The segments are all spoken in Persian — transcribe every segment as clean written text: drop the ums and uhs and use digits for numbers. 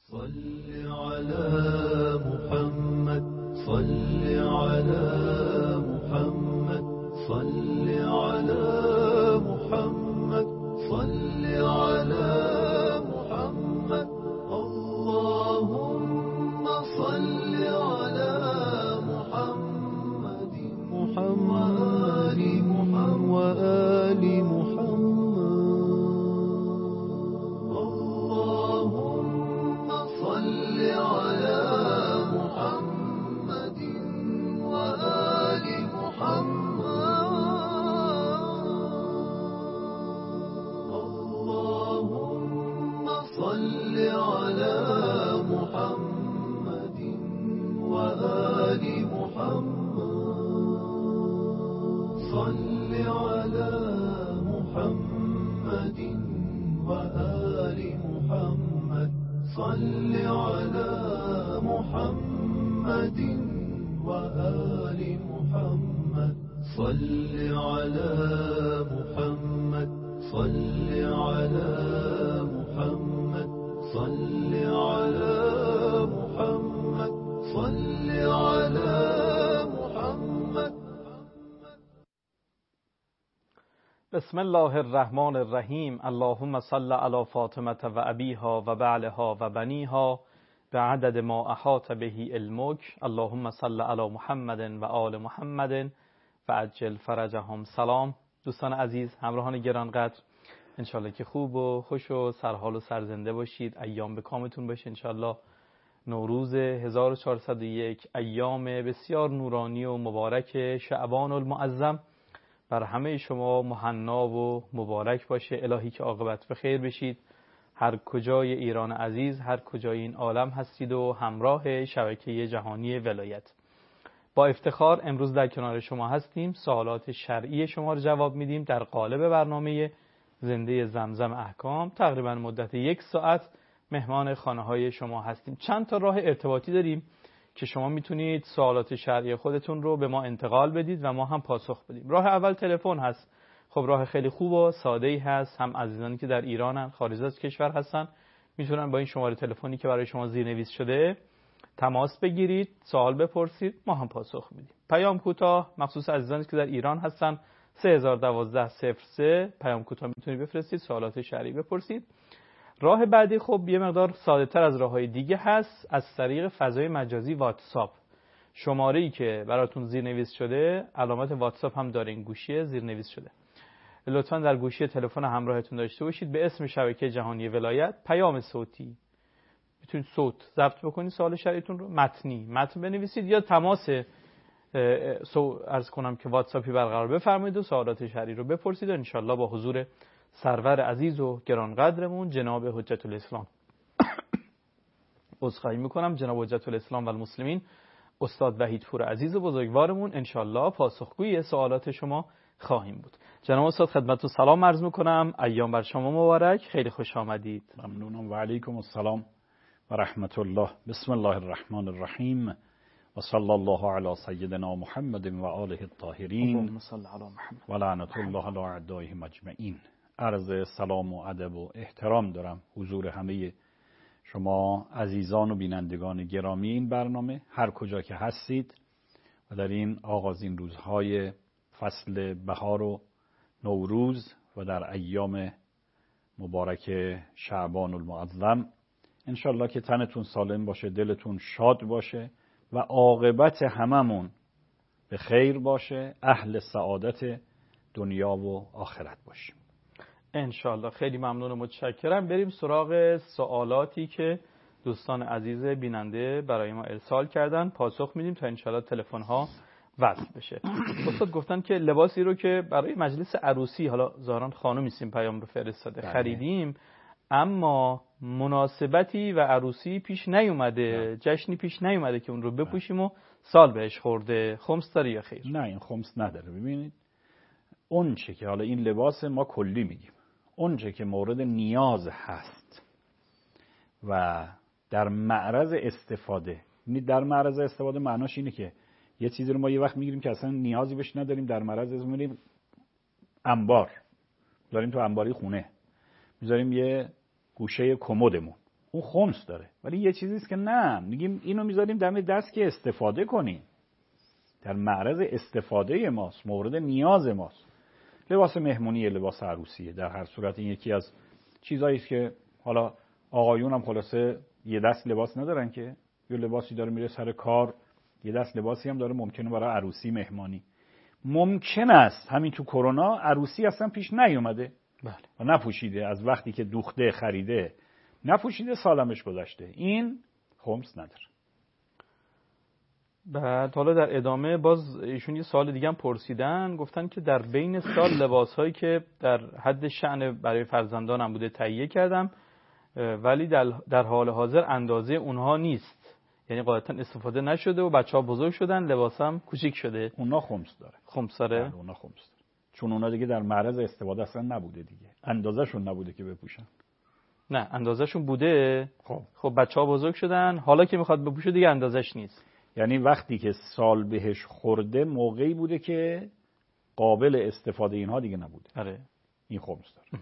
صل على محمد صل على محمد صل على محمد صل على محمد اللهم صل على محمد وآل محمد اللهم صل على محمد وآل محمد اللهم صل على محمد وآل محمد صل على محمد وآل محمد صل على محمد وآل محمد صل على محمد صل على محمد صل على محمد صل على محمد. بسم الله الرحمن الرحیم. اللهم صل علی فاطمه و ابیها و بعلها و بنیها به عدد ما احاط به علمک. اللهم صل علی محمد و آل محمد و عجل فرجهم. سلام دوستان عزیز، همراهان گرانقدر، انشالله که خوب و خوش و سرحال و سرزنده باشید. ایام به کامتون باشه انشالله. نوروز 1401 ایام بسیار نورانی و مبارک شعبان المعظم بر همه شما مهنا و مبارک باشه. الهی که عاقبت به خیر بشید، هر کجای ایران عزیز، هر کجای این عالم هستید و همراه شبکه جهانی ولایت. با افتخار امروز در کنار شما هستیم، سوالات شرعی شما رو جواب میدیم در قالب برنامه زنده زمزم احکام. تقریبا مدت 1 ساعت مهمان خانه های شما هستیم. چند تا راه ارتباطی داریم که شما میتونید سوالات شرعی خودتون رو به ما انتقال بدید و ما هم پاسخ بدیم. راه اول تلفن هست. خب راه خیلی خوب و ساده‌ای هست. هم عزیزانی که در ایرانن، خارج از کشور هستن، میتونن با این شماره تلفنی که برای شما زیرنویس شده تماس بگیرید، سوال بپرسید، ما هم پاسخ میدیم. پیام کوتاه مخصوص عزیزانی که در ایران هستن 3012 03 پیام کوتاه میتونید بفرستید، سوالات شرعی بپرسید. راه بعدی خب یه مقدار ساده تر از راههای دیگه هست، از طریق فضای مجازی واتساپ. شماره‌ای که براتون زیرنویس شده، علامت واتساپ هم داره، این گوشی زیرنویس شده. لطفاً در گوشی تلفن همراهتون داشته باشید به اسم شبکه جهانی ولایت پیام صوتی. میتونید صوت ضبط بکنید سوال شرعیتون رو، متن بنویسید یا تماس عرض کنم که واتساپی برقرار بفرمایید و سوالات شرعی رو بپرسید و انشالله با حضور سرور عزیز و گرانقدرمون جناب حجت الاسلام عذرخواهی میکنم، جناب حجت الاسلام و المسلمین استاد وحیدپور عزیز و بزرگوارمون انشالله پاسخگوی سوالات شما خواهیم بود. جناب استاد خدمتتون سلام عرض میکنم، ایام بر شما مبارک، خیلی خوش آمدید. ممنونم و علیکم السلام و رحمت الله. بسم الله الرحمن الرحیم و صلی الله علی سیدنا محمد و آله الطاهرین و لعنت الله علی اعدائهم اجمعین. عرض سلام و ادب و احترام دارم حضور همه شما عزیزان و بینندگان گرامی این برنامه، هر کجا که هستید و در این آغازین روزهای فصل بهار و نوروز و در ایام مبارک شعبان المعظم، انشالله که تنتون سالم باشه، دلتون شاد باشه و عاقبت هممون به خیر باشه، اهل سعادت دنیا و آخرت باشیم انشالله. خیلی ممنون و متشکرم. بریم سراغ سوالاتی که دوستان عزیز بیننده برای ما ارسال کردن، پاسخ میدیم تا انشالله تلفن ها وصل بشه. استاد گفتن که لباسی رو که برای مجلس عروسی، حالا ظاهرا خانم هستیم، پیام رو فرستاده، خریدیم اما مناسبتی و عروسی پیش نیومده، جشنی پیش نیومده که اون رو بپوشیم و سال بهش خورده، خمس داره یا خیر؟ نه، این خمس نداره. ببینید اون چه که حالا این لباس ما کلی میگیم، اون چه که مورد نیاز هست و در معرض استفاده، در معرض استفاده معناش اینه که یه چیزی رو ما یه وقت میگیریم که اصلا نیازی بهش نداریم، در معرض می‌بینیم انبار داریم، تو انباری خونه میذاریم یه گوشه کمدمون، اون خمس داره. ولی یه چیزیست که نه، میگیم اینو میذاریم دم دست که استفاده کنیم، در معرض استفاده ماست، مورد نیاز ماست. لباس مهمونی، لباس عروسیه. در هر صورت این یکی از چیزایی است که حالا آقایون هم خلاصه یه دست لباس ندارن که، یه لباسی داره میره سر کار، یه دست لباسی هم داره ممکنه برای عروسی مهمانی. ممکن است همین تو کرونا عروسی اصلا پیش نیومده و نپوشیده، از وقتی که دوخته خریده نپوشیده، سالمش گذشته، این خمس نداره. بعد حالا در ادامه باز ایشون یه سوال دیگه هم پرسیدن، گفتن که در بین سال لباسهایی که در حد شأن برای فرزندانم بوده تهیه کردم ولی در حال حاضر اندازه اونها نیست، یعنی قاعدتا استفاده نشده و بچه‌ها بزرگ شدن لباسم کوچیک شده. اونا خمس داره. خمس داره؟ اونا خمس داره. چون اونا دیگه در معرض استفاده اصلا نبوده دیگه، اندازه‌شون نبوده که بپوشن. نه اندازه‌شون بوده. خب بچه‌ها بزرگ شدن، حالا که میخواد بپوشه دیگه اندازش نیست. یعنی وقتی که سال بهش خورده موقعی بوده که قابل استفاده اینها دیگه نبوده. آره. این خمس داره.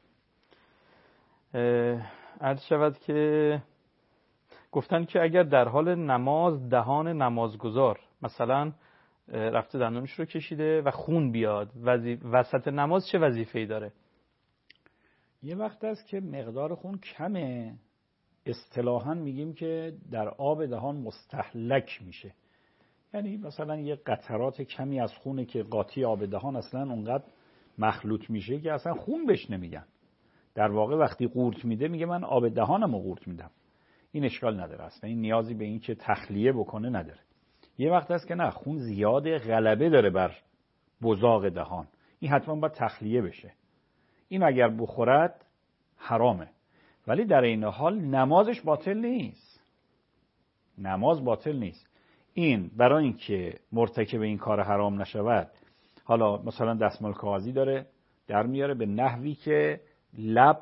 عرض شود که گفتن که اگر در حال نماز دهان نمازگزار مثلا رفته دندونش رو کشیده و خون بیاد وسط نماز چه وظیفه‌ای داره؟ یه وقت است که مقدار خون کمه، اصطلاحاً میگیم که در آب دهان مستهلک میشه، یعنی مثلا یه قطرات کمی از خونه که قاطی آب دهان اصلا اونقدر مخلوط میشه که اصلا خون بهش نمیگن. در واقع وقتی قورت میده میگه من آب دهانمو قورت میدم. این اشکال نداره، اصلا این نیازی به این که تخلیه بکنه نداره. یه وقت هست که نه، خون زیاده، غلبه داره بر بزاق دهان، این حتما باید تخلیه بشه. این اگر بخورد حرامه، ولی در این حال نمازش باطل نیست. نماز باطل نیست. این برای اینکه مرتکب این کار حرام نشود، حالا مثلا دستمال کاغذی داره در میاره به نحوی که لب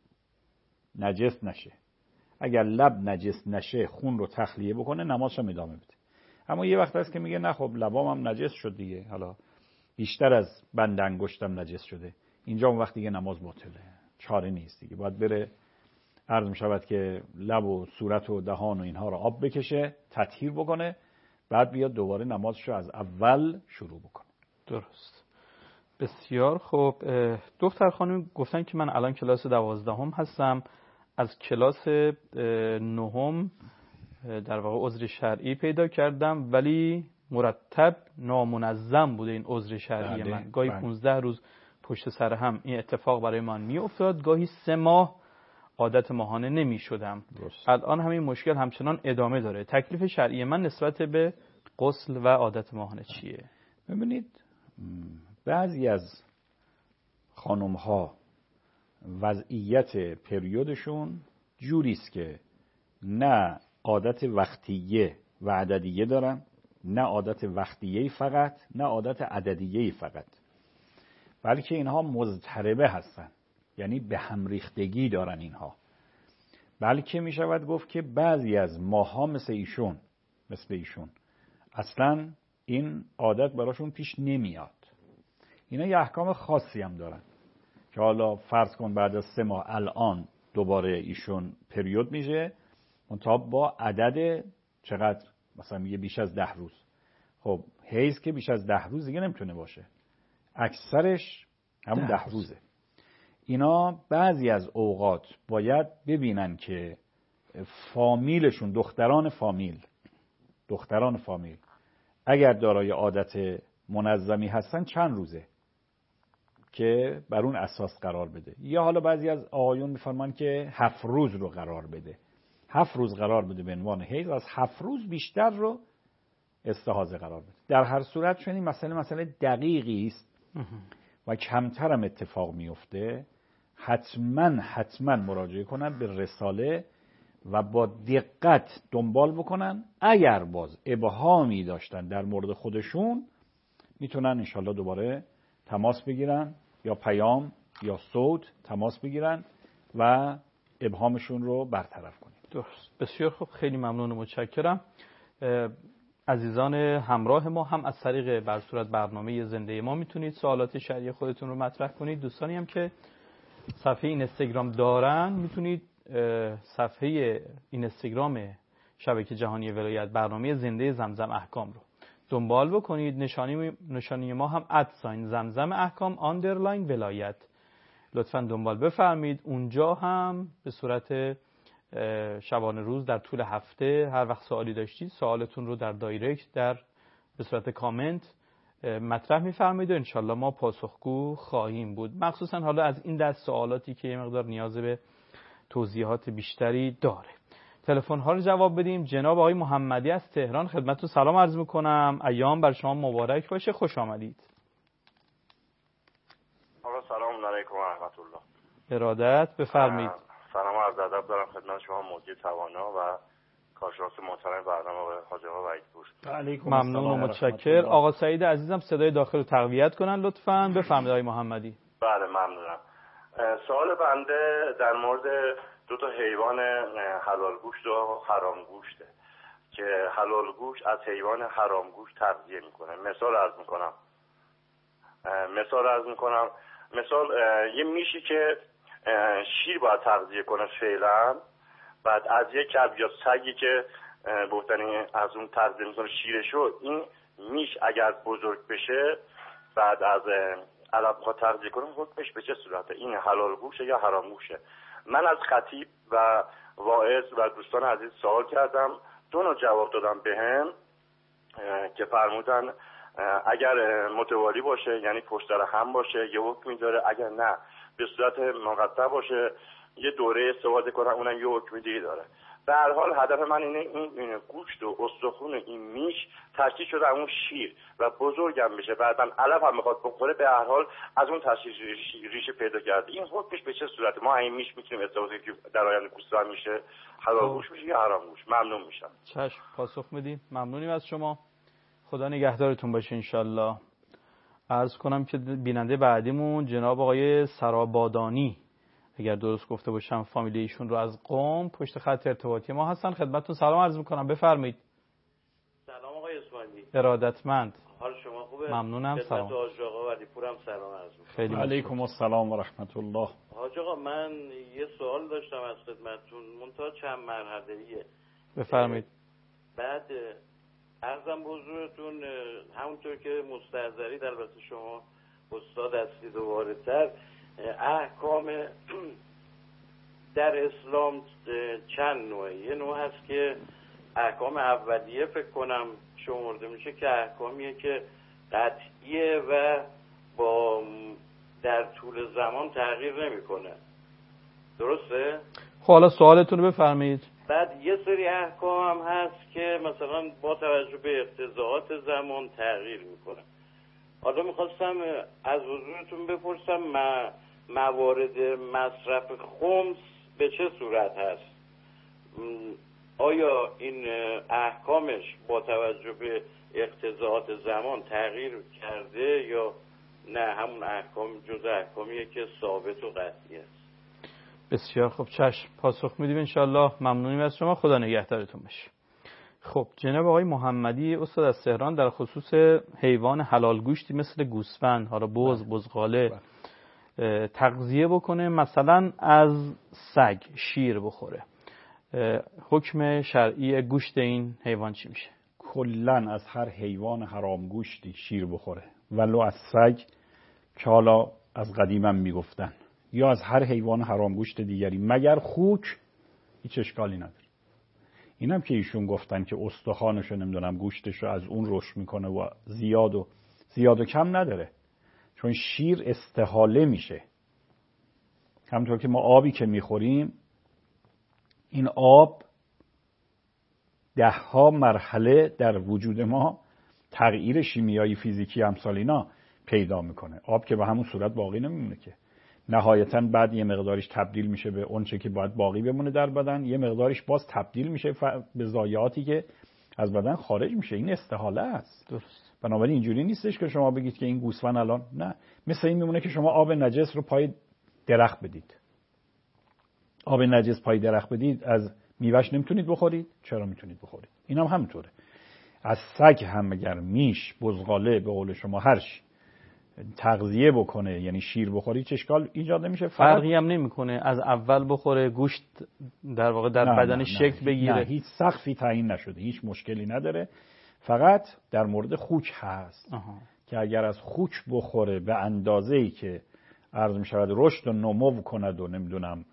نجس نشه. اگر لب نجس نشه خون رو تخلیه بکنه، نمازش هم ادامه بده. اما یه وقت هست که میگه نه خب لبام هم نجس شد دیگه، حالا بیشتر از بند انگشتم نجس شده، اینجا اون وقت دیگه نماز باطله، چاره نیست دیگه، باید بره عرض میشود که لب و صورت و دهان و اینها رو آب بکشه، تطهیر بکنه، بعد بیاد دوباره نمازش رو از اول شروع بکنه. درست. بسیار خوب. دختر خانم گفتن که من الان کلاس 12 هستم، از کلاس 9 در واقع عذر شرعی پیدا کردم ولی مرتب نامنظم بوده این عذر شرعی من. گاهی 15 روز پشت سر هم این اتفاق برای من می افتاد، گاهی 3 ماه عادت ماهانه نمی شدم. الان همین مشکل همچنان ادامه داره. تکلیف شرعی من نسبت به غسل و عادت ماهانه چیه؟ ببینید بعضی از خانم ها وضعیت پریودشون جوریست که نه عادت وقتیه و عددیه دارن، نه عادت وقتیه فقط، نه عادت عددیه فقط، بلکه اینها مضطربه هستن، یعنی به هم ریختگی دارن اینها. بلکه می شود گفت که بعضی از ماها مثل ایشون اصلا این عادت براشون پیش نمیاد. اینا یه احکام خاصی هم دارن که حالا فرض کن بعد از 3 ماه الان دوباره ایشون پریود میشه، منتها با عدد چقدر، مثلا میگه بیش از 10 روز. خب حیض که بیش از 10 روز دیگه نمیتونه باشه، اکثرش همون 10 روزه. اینا بعضی از اوقات باید ببینن که فامیلشون، دختران فامیل اگر دارای عادت منظمی هستن چند روزه که بر اون اساس قرار بده، یا حالا بعضی از آقایون میفرمان که 7 روز رو قرار بده، 7 روز قرار بده به عنوان حیض، از 7 روز بیشتر رو استحاضه قرار بده. در هر صورت چون این مسئله دقیقی است و کمتر هم اتفاق میفته، حتما مراجعه کنن به رساله و با دقت دنبال بکنن. اگر باز ابهامی داشتن در مورد خودشون میتونن انشالله دوباره تماس بگیرن، یا پیام یا صوت تماس بگیرن و ابهامشون رو برطرف کنن. درست. بسیار خوب، خیلی ممنون و متشکرم. عزیزان همراه ما هم از طریق بر صورت برنامه زنده ما میتونید سوالات شرعی خودتون رو مطرح کنید. دوستانی هم که صفحه اینستاگرام دارن میتونید صفحه اینستاگرام شبکه جهانی ولایت برنامه زنده زمزم احکام رو دنبال بکنید. نشانی ما هم @زمزم احکام _ولایت. لطفاً دنبال بفرمید. اونجا هم به صورت شبانه روز در طول هفته هر وقت سوالی داشتید سوالتون رو در دایرکت به صورت کامنت مطرح می‌فرمایید و انشالله ما پاسخگو خواهیم بود، مخصوصا حالا از این دست سوالاتی که یه مقدار نیاز به توضیحات بیشتری داره. تلفن ها رو جواب بدیم. جناب آقای محمدی از تهران خدمتتون سلام عرض می‌کنم. ایام بر شما مبارک باشه. خوش آمدید. آقا سلام علیکم و رحمت الله. ارادت بفرمایید. سلام و عرض ادب دارم خدمت شما مدیر توانا و کارشناس محترم برنامه آقای حاج آقا وحیدپور. ممنون و متشکر. آقا سعید عزیزم صدای داخل رو تقویت کنن لطفاً. بفرمایید آقای محمدی. بله ممنونم. سوال بنده در مورد دو تا حیوان حلال گوشت و حرام گوشته که حلال گوشت از حیوان حرام گوشت تغذیه میکنه. مثال عرض میکنم مثال یه میشی که شیر باید تغذیه کنه فعلا، بعد از یک کلب یا سگی که گفتنی از اون تغذیه میکنه شیرشو، این میش اگر بزرگ بشه بعد از علف بخواد تغذیه کنه حکمش به چه صورته؟ این حلال گوشه یا حرام گوشه؟ من از خطیب و واعظ و دوستان عزیز سوال کردم، دو نوع جواب دادم بهم که فرمودن اگر متوالی باشه یعنی پشت سر هم باشه یه حکمی داره، اگر نه به صورت مقطع باشه یه دوره استفاده کنن اونم یه حکم دیگه داره. به هر حال هدف من اینه این گوشت و استخون این میش ترکیب شده اون شیر و بزرگم بشه، بعداً علف هم میخواد بخوره، به هر حال از اون ترکیب ریشه پیدا کرده. این حکمش به چه صورته؟ ما این میش میتونیم استفاده کنیم که در آینده گوسفند میشه حلال گوشت میشه یا حرام گوشت؟ ممنون میشم. چشم پاسخ میدیم. ممنونیم از شما. خدا نگهدارتون باشه انشالله. عرض کنم که بیننده بعدیمون جناب آقای سرابادانی، اگر درست گفته باشم فامیلی ایشون رو، از قم پشت خط ارتباطی ما هستن. خدمتتون سلام عرض میکنم. بفرمایید. سلام آقای اسماعیلی. ارادتمند. حال شما خوبه؟ ممنونم. سلام. خدمت حاج آقا ولیپورم سلام عرض میکنم. خیلی علیکم السلام و رحمت الله. حاج آقا من یه سوال داشتم از خدمتتون، منتها چند مرحله‌ایه. بفرمایید. بعد عرضم به حضورتون همونطور که مستحضرید، البته شما استاد هستید و واردتر، احکام در اسلام چند نوعه. یه نوع هست که احکام اولیه فکر کنم شمرده میشه که احکامیه که قطعیه و با در طول زمان تغییر نمیکنه. درسته؟ خب حالا سوالتون رو بفرمایید. بعد یه سری احکام هم هست که مثلا با توجه به اقتضاعات زمان تغییر میکنه. حالا میخواستم از حضورتون بپرسم موارد مصرف خمس به چه صورت هست؟ آیا این احکامش با توجه به اقتضاعات زمان تغییر کرده یا نه همون احکام جز احکامیه که ثابت و قطعی است؟ بسیار خوب، چشم پاسخ میدیم انشالله. ممنونیم از شما. خدا نگهدارتون باشه. خب جناب آقای محمدی استاد از تهران در خصوص حیوان حلال گوشتی مثل گوسفند، حالا بزغاله تغذیه بکنه، مثلا از سگ شیر بخوره، حکم شرعی گوشت این حیوان چی میشه؟ کلن از هر حیوان حرام گوشتی شیر بخوره، ولو از سگ که حالا از قدیمم میگفتن، یا از هر حیوان حرام گوشت دیگری مگر خوک، هیچ اشکالی نداره. اینم که ایشون گفتن که استخوانشو نمیدونم گوشتشو از اون رشد میکنه و زیاد و کم نداره، چون شیر استحاله میشه. همونطور که ما آبی که میخوریم، این آب 10 مرحله در وجود ما تغییر شیمیایی فیزیکی امثال اینا پیدا میکنه. آب که به همون صورت باقی نمیمونه که، نهایتاً بعد یه مقدارش تبدیل میشه به اون چه که باید باقی بمونه در بدن، یه مقدارش باز تبدیل میشه به ضایعاتی که از بدن خارج میشه. این استحاله است. درست. بنابراین اینجوری نیستش که شما بگید که این گوسفند الان، نه، مثل این میمونه که شما آب نجس رو پای درخت بدید. آب نجس پای درخت بدید، از میوهش نمیتونید بخورید؟ چرا میتونید بخورید؟ اینم همینطوره. از سگ هم اگر میش، بزغاله، به قول شما هر چی تغذیه بکنه، یعنی شیر بخوری، هیچ اشکال ایجاد نمیشه. فرقی هم نمیکنه از اول بخوره گوشت در واقع در بدن شکل بگیره؟ نه، هیچ سقفی تعیین نشده، هیچ مشکلی نداره. فقط در مورد خوک هست که اگر از خوک بخوره به اندازه‌ای که عرض می‌شود رشد و نمو کند و نمیدونم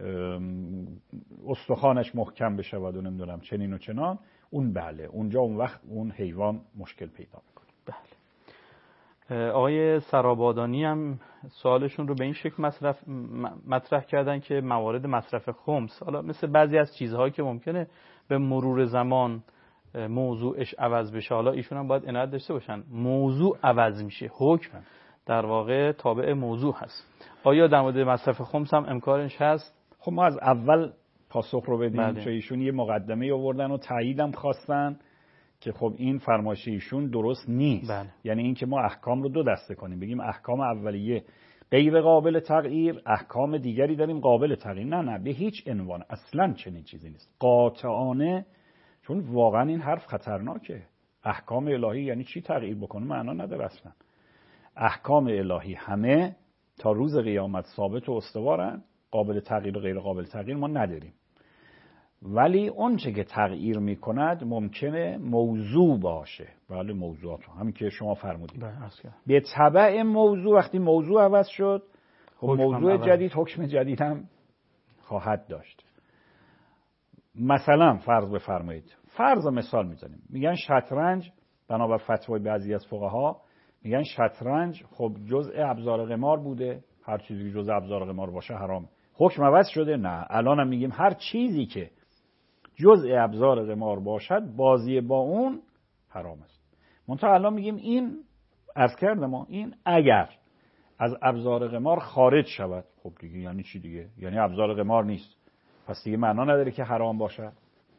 استخوانش محکم بشه و نمیدونم چنین و چنان، اون بله، اونجا اون وقت اون حیوان مشکل پیدا میکنه. بله. آقای سرابادانی هم سوالشون رو به این شکل مطرح کردن که موارد مصرف خمس، حالا مثل بعضی از چیزهایی که ممکنه به مرور زمان موضوعش عوض بشه، حالا ایشون هم باید عنایت داشته باشن موضوع عوض میشه، حکم در واقع تابع موضوع هست. آیا در مورد مصرف خمس هم امکانش هست؟ خب ما از اول پاسخ رو بدیم. بله. چون ایشون یه مقدمه آوردن و تاییدم خواستن که خب این فرمایش ایشون درست نیست. بله. یعنی این که ما احکام رو دو دسته کنیم، بگیم احکام اولیه غیر قابل تغییر، احکام دیگری داریم قابل تغییر. نه به هیچ عنوان اصلا چنین چیزی نیست قاطعانه، چون واقعا این حرف خطرناکه. احکام الهی یعنی چی تغییر بکنه؟ معنا نداره اصلا. احکام الهی همه تا روز قیامت ثابت و استوارن، قابل تغییر و غیر قابل تغییر ما نداریم. ولی اون چه که تغییر میکند ممکنه موضوع باشه. بله، موضوعات همین که شما فرمودید. به تبع موضوع، وقتی موضوع عوض شد خب موضوع جدید حکم جدید هم خواهد داشت. مثلا فرض بفرمایید، فرض مثال میزنیم، میگن شطرنج بنابر فتوای بعضی از فقها میگن شطرنج خب جزء ابزار قمار بوده، هر چیزی که جزء ابزار قمار باشه حرام. حکم عوض شده؟ نه، الان هم میگیم هر چیزی که جزء ابزار قمار باشد بازی با اون حرام است. منتها الان میگیم این عرض کردم ما این اگر از ابزار قمار خارج شود، خب دیگه یعنی چی دیگه؟ یعنی ابزار قمار نیست، پس دیگه معنا نداره که حرام باشه.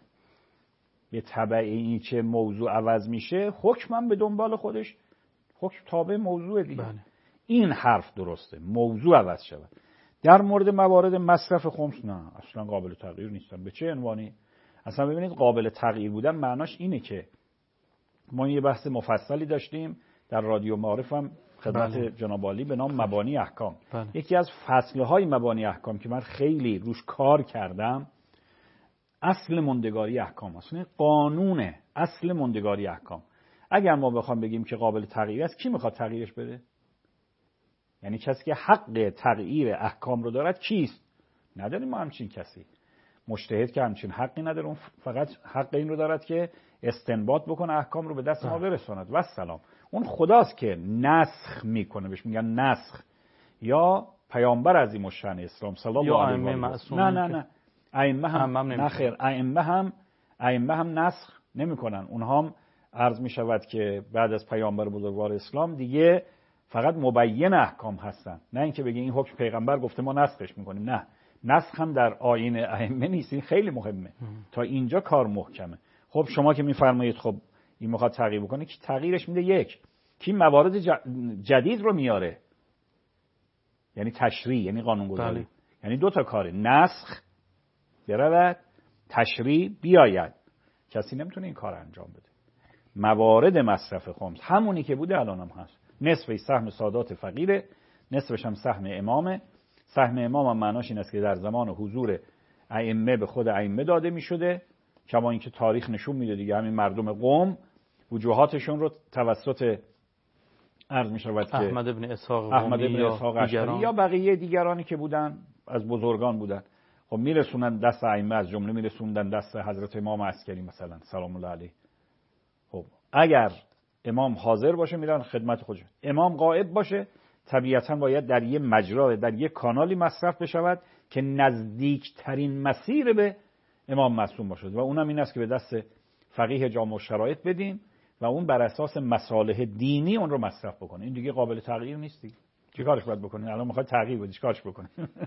به تبع این چه موضوع عوض میشه حکمم به دنبال خودش حکم تابع موضوع دیگه. بله. این حرف درسته، موضوع عوض شود. در مورد موارد مصرف خمس نه، اصلا قابل تغییر نیستن. به چه عنوانی؟ اصلا ببینید قابل تغییر بودن معناش اینه که ما یه بحث مفصلی داشتیم در رادیو معارف هم خدمت جناب عالی به نام مبانی احکام. بله. یکی از فصلهای مبانی احکام که من خیلی روش کار کردم اصل ماندگاری احکام است. قانون اصل ماندگاری احکام. اگر ما بخوام بگیم که قابل تغییر است، کی میخواد تغییرش بده؟ یعنی کسی که حق تغییر احکام رو دارد کیست؟ نداریم ما همچین کسی. مجتهد که همچین حقی نداره، اون فقط حق این رو دارد که استنباط بکنه احکام رو به دست ما برساند و سلام. اون خداست که نسخ میکنه، بهش میگن نسخ، یا پیامبر عظیم الشأن اسلام صلی الله علیه و آله. نه ائمه هم نخیر، ائمه هم نسخ نمیکنن. اونها هم عرض میشود که بعد از پیامبر بزرگوار اسلام دیگه فقط مبین احکام هستن، نه اینکه بگین این حکم پیغمبر گفته ما نسخش میکنیم. نه، نسخ هم در آیین ائمه نیست. این خیلی مهمه. تا اینجا کار محکمه. خب شما که میفرمایید خب این میخواد تغییر بکنه، کی تغییرش میده؟ یک، کی موارد جدید رو میاره، یعنی تشریع، یعنی قانونگذاری. بله. یعنی دو تا کاره، نسخ برود، تشریع بیاید. کسی نمیتونه این کار انجام بده. موارد مصرف خمس همونی که بوده الان هم هست. نصفش سهم سادات فقیره، نصفش هم سهم امامه. سهم امام هم معناش این است که در زمان حضور ائمه به خود ائمه داده می شده، کما اینکه تاریخ نشون میده دیگه همین مردم قم وجوهاتشون رو توسط عرض می شود که احمد ابن اسحاق اشعری یا بقیه دیگرانی که بودن از بزرگان بودن خب میرسونن دست ائمه، از جمله میرسوندن دست حضرت امام عسکری مثلا سلام الله علیه. خب اگر امام حاضر باشه میرن خدمت خودشون، امام غائب باشه طبیعتاً باید در یه مجرا، در یه کانالی مصرف بشود که نزدیکترین مسیر به امام معصوم باشد و اونم این است که به دست فقیه جامع الشرایط بدیم و اون بر اساس مصالح دینی اون رو مصرف بکنه. این دیگه قابل تغییر نیست دیگه. چیکارش باید بکنین؟ الان میخواد تغییر بده، چیکارش بکنین؟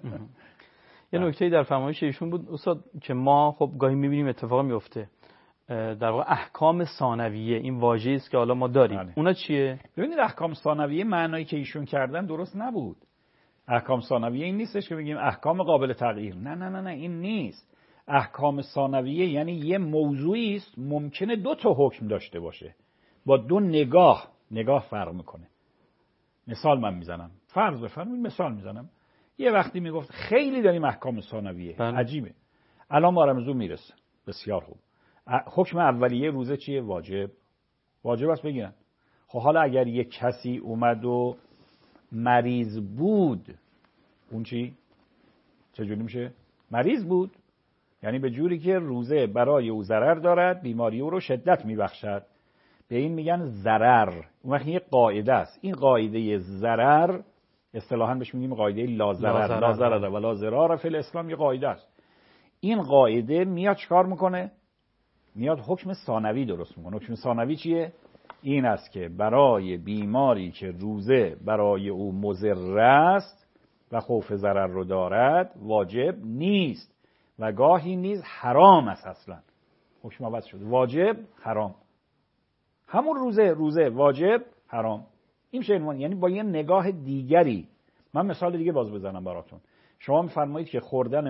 یه نکته در فرمایش ایشون بود استاد که ما خب گاهی میبینیم اتفاق میفته، در واقع احکام ثانویه، این واژه‌ای است که حالا ما داریم. بله. اونا چیه؟ ببینید احکام ثانویه معنایی که ایشون کردن درست نبود. احکام ثانویه این نیستش که بگیم احکام قابل تغییر. نه این نیست. احکام ثانویه یعنی یه موضوعی است ممکنه دو تا حکم داشته باشه، با دو نگاه فرق میکنه. مثال من میزنم، فرض بفرمایید مثال میزنم، یه وقتی میگفت خیلی داریم احکام ثانویه، عجیبه. الان ما رمضان میرسه، بسیار خوب. حکم اولیه روزه چیه؟ واجب است بگیرن. خب حالا اگر یک کسی اومد و مریض بود، اون چجوری میشه؟ مریض بود، یعنی به جوری که روزه برای او ضرر دارد، بیماری او رو شدت میبخشد، به این میگن ضرر. اون وقت یه قاعده است، این قاعده ضرر اصطلاحاً بهش میگیم قاعده لا ضرر و لا ضرار فی الاسلام، یه قاعده است. این قاعده میاد چیکار میکنه؟ میاد حکم ثانوی درست میکنه. حکم ثانوی چیه؟ این است که برای بیماری که روزه برای او مضر است و خوف ضرر رو دارد واجب نیست و گاهی نیز حرام است. اصلا حکم عوض شد، واجب حرام. همون روزه واجب حرام. این میشه عنوان، یعنی با یه نگاه دیگری. من مثال دیگه باز بزنم براتون. شما میفرمایید که خوردن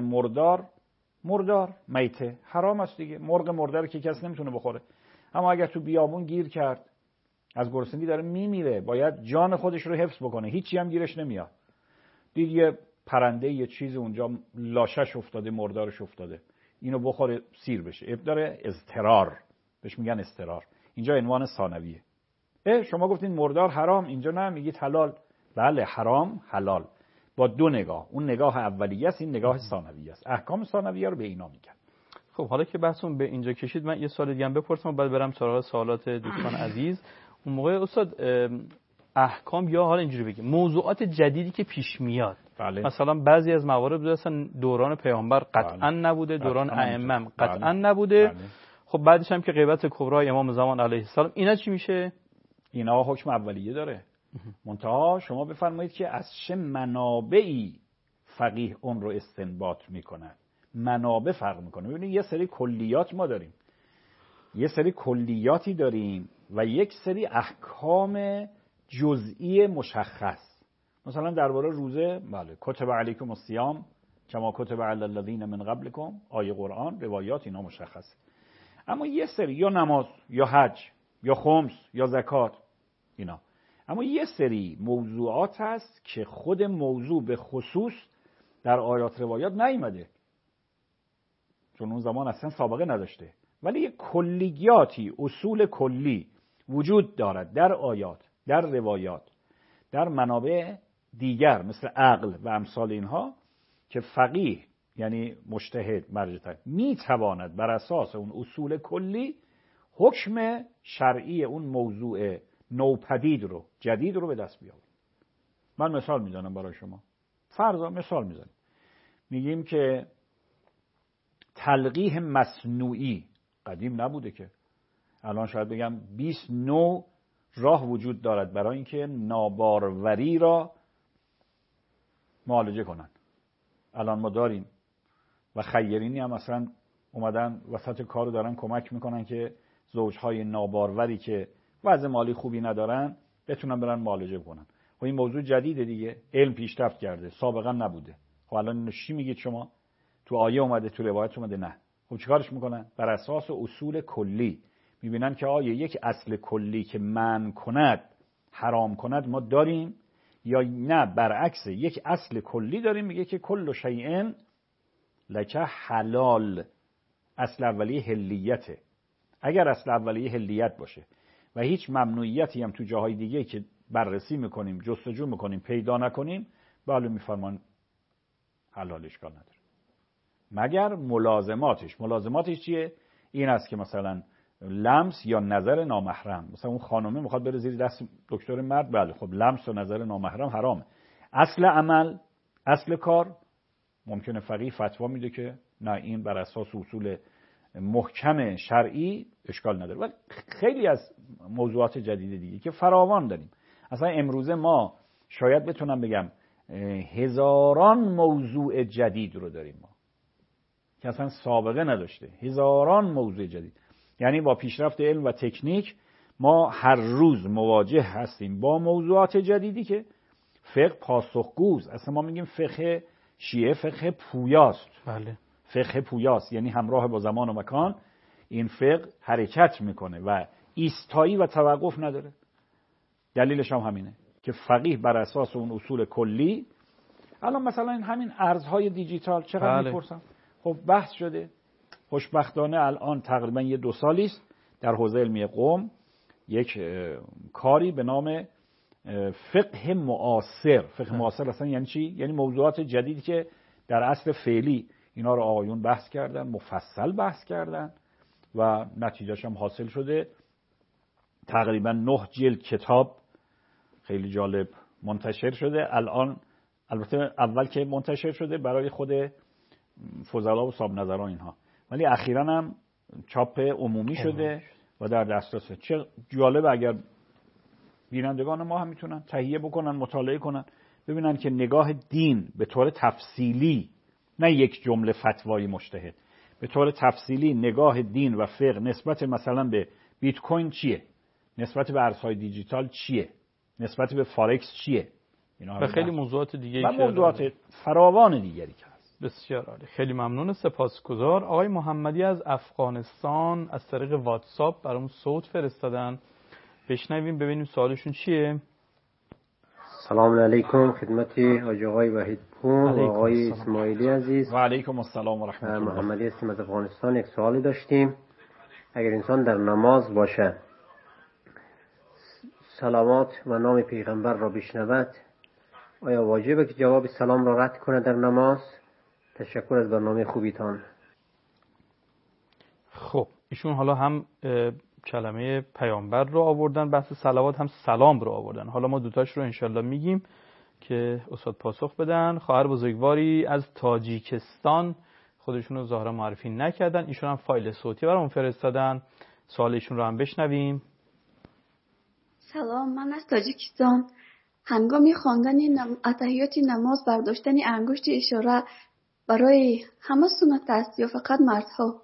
مردار میته حرام است دیگه. مرغ مرده رو که کسی نمیتونه بخوره. اما اگر تو بیابون گیر کرد، از گرسنگی داره میمیره، باید جان خودش رو حفظ بکنه، هیچی هم گیرش نمیاد. دید یه پرنده یه چیز اونجا لاشش افتاده، مردارش افتاده، اینو بخوره سیر بشه، ابدار اضطرار بهش میگن اضطرار. اینجا عنوان ثانویه. شما گفتین مردار حرام، اینجا نه میگید حلال. بله، حرام حلال با دو نگاه. اون نگاه اولیه است، این نگاه ثانویه است. احکام ثانویه رو به اینا میگن. خب حالا که بحثمون به اینجا کشید، من یه سوال دیگه هم بپرسم و بعد برم سراغ سوالات دوستان عزیز. اون موقع استاد احکام، یا حالا اینجوری بگیم موضوعات جدیدی که پیش میاد، بله. مثلا بعضی از موارد بوده اصلا دوران پیامبر قطعا نبوده، دوران ائمه قطعا نبوده. بله. خب بعدش هم که غیبت کبرای امام زمان علیه السلام، اینا چی میشه؟ اینا حکم اولیه داره. منتها شما بفرمایید که از چه منابعی فقیه اون رو استنباط میکنه. منابع فرق میکنه. ببینید یه سری کلیات ما داریم، یه سری کلیاتی داریم و یک سری احکام جزئی مشخص. مثلا درباره روزه، بله، کتب علیکم الصیام کما کتب علی الذین من قبلکم، آیه قرآن، روایات، اینا مشخصه. اما یه سری، یا نماز یا حج یا خمس یا زکات، اینا. اما یه سری موضوعات هست که خود موضوع به خصوص در آیات روایات نیامده، چون اون زمان اصلا سابقه نداشته، ولی یه کلیاتی، اصول کلی وجود دارد در آیات، در روایات، در منابع دیگر مثل عقل و امثال اینها، که فقیه یعنی مجتهد مرجع میتواند بر اساس اون اصول کلی حکم شرعی اون موضوع نوپدید رو، جدید رو به دست بیاره. من مثال میزنم برای شما. فرضاً مثال میزنیم، میگیم که تلقیح مصنوعی قدیم نبوده که. الان شاید بگم 29 راه وجود دارد برای اینکه ناباروری را معالجه کنن. الان ما داریم و خیرینی هم مثلا اومدن وسط کارو دارن کمک میکنن که زوجهای ناباروری که وضع مالی خوبی ندارن بتونن برن معالجه کنن. خب این موضوع جدیده دیگه، علم پیشرفت کرده، سابقا نبوده. خب الان اینو چی میگید شما؟ تو آیه اومده، تو روایت اومده؟ نه. خب چیکارش میکنن؟ بر اساس اصول کلی میبینن که آیه یک اصل کلی که منع کند، حرام کند ما داریم، یا نه برعکس یک اصل کلی داریم میگه که کل شیء لک حلال. اصل اولیه حلیته. اگر اصل اولیه حلیت باشه و هیچ ممنوعیتی هم تو جاهای دیگه که بررسی میکنیم، جستجو میکنیم، پیدا نکنیم، بله میفرمان حلال، اشکال نداره. مگر ملازماتش چیه؟ این است که مثلا لمس یا نظر نامحرم، مثلا اون خانومه میخواد بره زیر دست دکتر مرد، بله خب لمس و نظر نامحرم حرامه. اصل عمل، اصل کار، ممکنه فقیه فتوا میده که نه، این بر اساس اصول محکم شرعی اشکال نداره. ولی خیلی از موضوعات جدید دیگه که فراوان داریم. اصلا امروزه ما شاید بتونم بگم هزاران موضوع جدید رو داریم ما که اصلا سابقه نداشته. هزاران موضوع جدید. یعنی با پیشرفت علم و تکنیک ما هر روز مواجه هستیم با موضوعات جدیدی که فقه پاسخگوست. اصلا ما میگیم فقه شیعه فقه پویاست. بله. فقه پویاست، یعنی همراه با زمان و مکان این فقه حرکت میکنه و ایستایی و توقف نداره. دلیلش هم همینه که فقیه بر اساس اون اصول کلی. الان مثلا همین ارزهای دیجیتال چقدر میپرسن؟ خب بحث شده. خوشبختانه الان تقریبا 2 سالی است در حوزه علمی قم یک کاری به نام فقه معاصر. فقه معاصر اصلا یعنی چی؟ یعنی موضوعات جدیدی که در عصر فعلی اینا رو آقایون بحث کردن، مفصل بحث کردن و نتیجهش هم حاصل شده. تقریبا 9 جلد کتاب خیلی جالب منتشر شده. الان البته اول که منتشر شده برای خود فضلا و صاحب نظران اینها، ولی اخیراً هم چاپ عمومی شده و در دسترس. چه جالب اگر بینندگان ما هم میتونن تهیه بکنن، مطالعه کنن، ببینن که نگاه دین به طور تفصیلی، نه یک جمله فتوای مجتهد، به طور تفصیلی نگاه دین و فقه نسبت مثلا به بیت کوین چیه، نسبت به ارزهای دیجیتال چیه، نسبت به فارکس چیه، اینا و خیلی موضوعات دیگه و موضوعات فراوان دیگری که هست. بسیار عالی. خیلی ممنون، سپاسگزار. آقای محمدی از افغانستان از طریق واتساپ برامون صوت فرستادن، بشنویم ببینیم سوالشون چیه. سلام علیکم خدمت آقای وحیدپور و آقای اسماعیلی عزیز. و علیکم السلام و رحمت الله. محمدی هستیم از افغانستان. یک سوالی داشتیم. اگر انسان در نماز باشه صلوات و نام پیغمبر را بشنود، آیا واجبه که جواب سلام را رد کنه در نماز؟ تشکر از برنامه خوبیتان. خب ایشون حالا هم کلمه پیامبر رو آوردن، بحث صلوات، هم سلام رو آوردن. حالا ما دوتاش رو انشالله میگیم که استاد پاسخ بدن. خواهر بزرگواری از تاجیکستان، خودشون رو ظاهرا معرفی نکردن، ایشون هم فایل صوتی برامون فرستادن. سوال ایشون رو هم بشنویم. سلام، من از تاجیکستان. هنگام خواندن اتحیات نماز برداشتن انگشت اشاره برای همه سنت است یا فقط مردها؟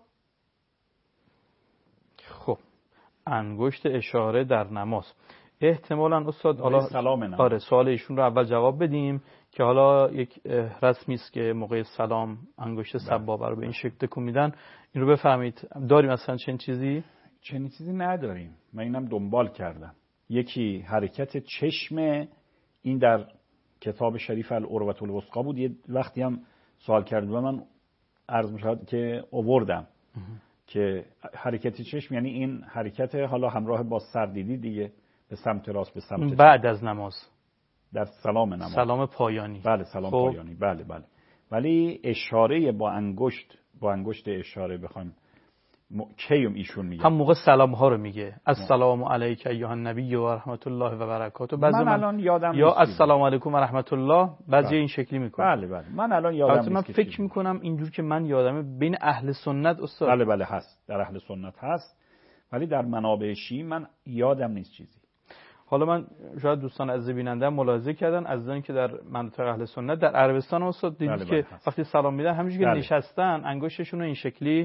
خب انگشت اشاره در نماز احتمالاً استاد حالا آره سوال ایشون رو اول جواب بدیم که حالا یک رسمی است که موقع سلام انگشت سبابه رو به این شکل تکون میدن. این رو بفهمید داریم اصلا چنین چیزی نداریم. من اینم دنبال کردم. یکی حرکت چشم، این در کتاب شریف العروة الوثقی بود، یه وقتی هم سوال کرد و من عرض می‌شد که آوردم که حرکت چشم یعنی این حرکت حالا همراه با سردیدی دیگه به سمت راست، به سمت بعد از نماز در سلام نماز، سلام پایانی. بله سلام پایانی، بله. ولی اشاره با انگشت اشاره بخوایم کیم ایشون میگه هم موقع سلام ها رو میگه السلام علیک ایها النبی و رحمت الله و برکاته. من الان یادم یا السلام علیکم و رحمت الله بعضی این شکلی میکنه. بله من الان یادم نیست. من فکر میکنم اینجور که من یادمه بین اهل سنت استاد بله هست، در اهل سنت هست، ولی در منابع شیعی من یادم نیست چیزی. حالا من شاید دوستان عزیز بیننده ملاحظه کردن از این که در مناطق اهل سنت در عربستان استاد دیدید که وقتی سلام میدن همینجوری که نشستن انگشتشون رو این شکلی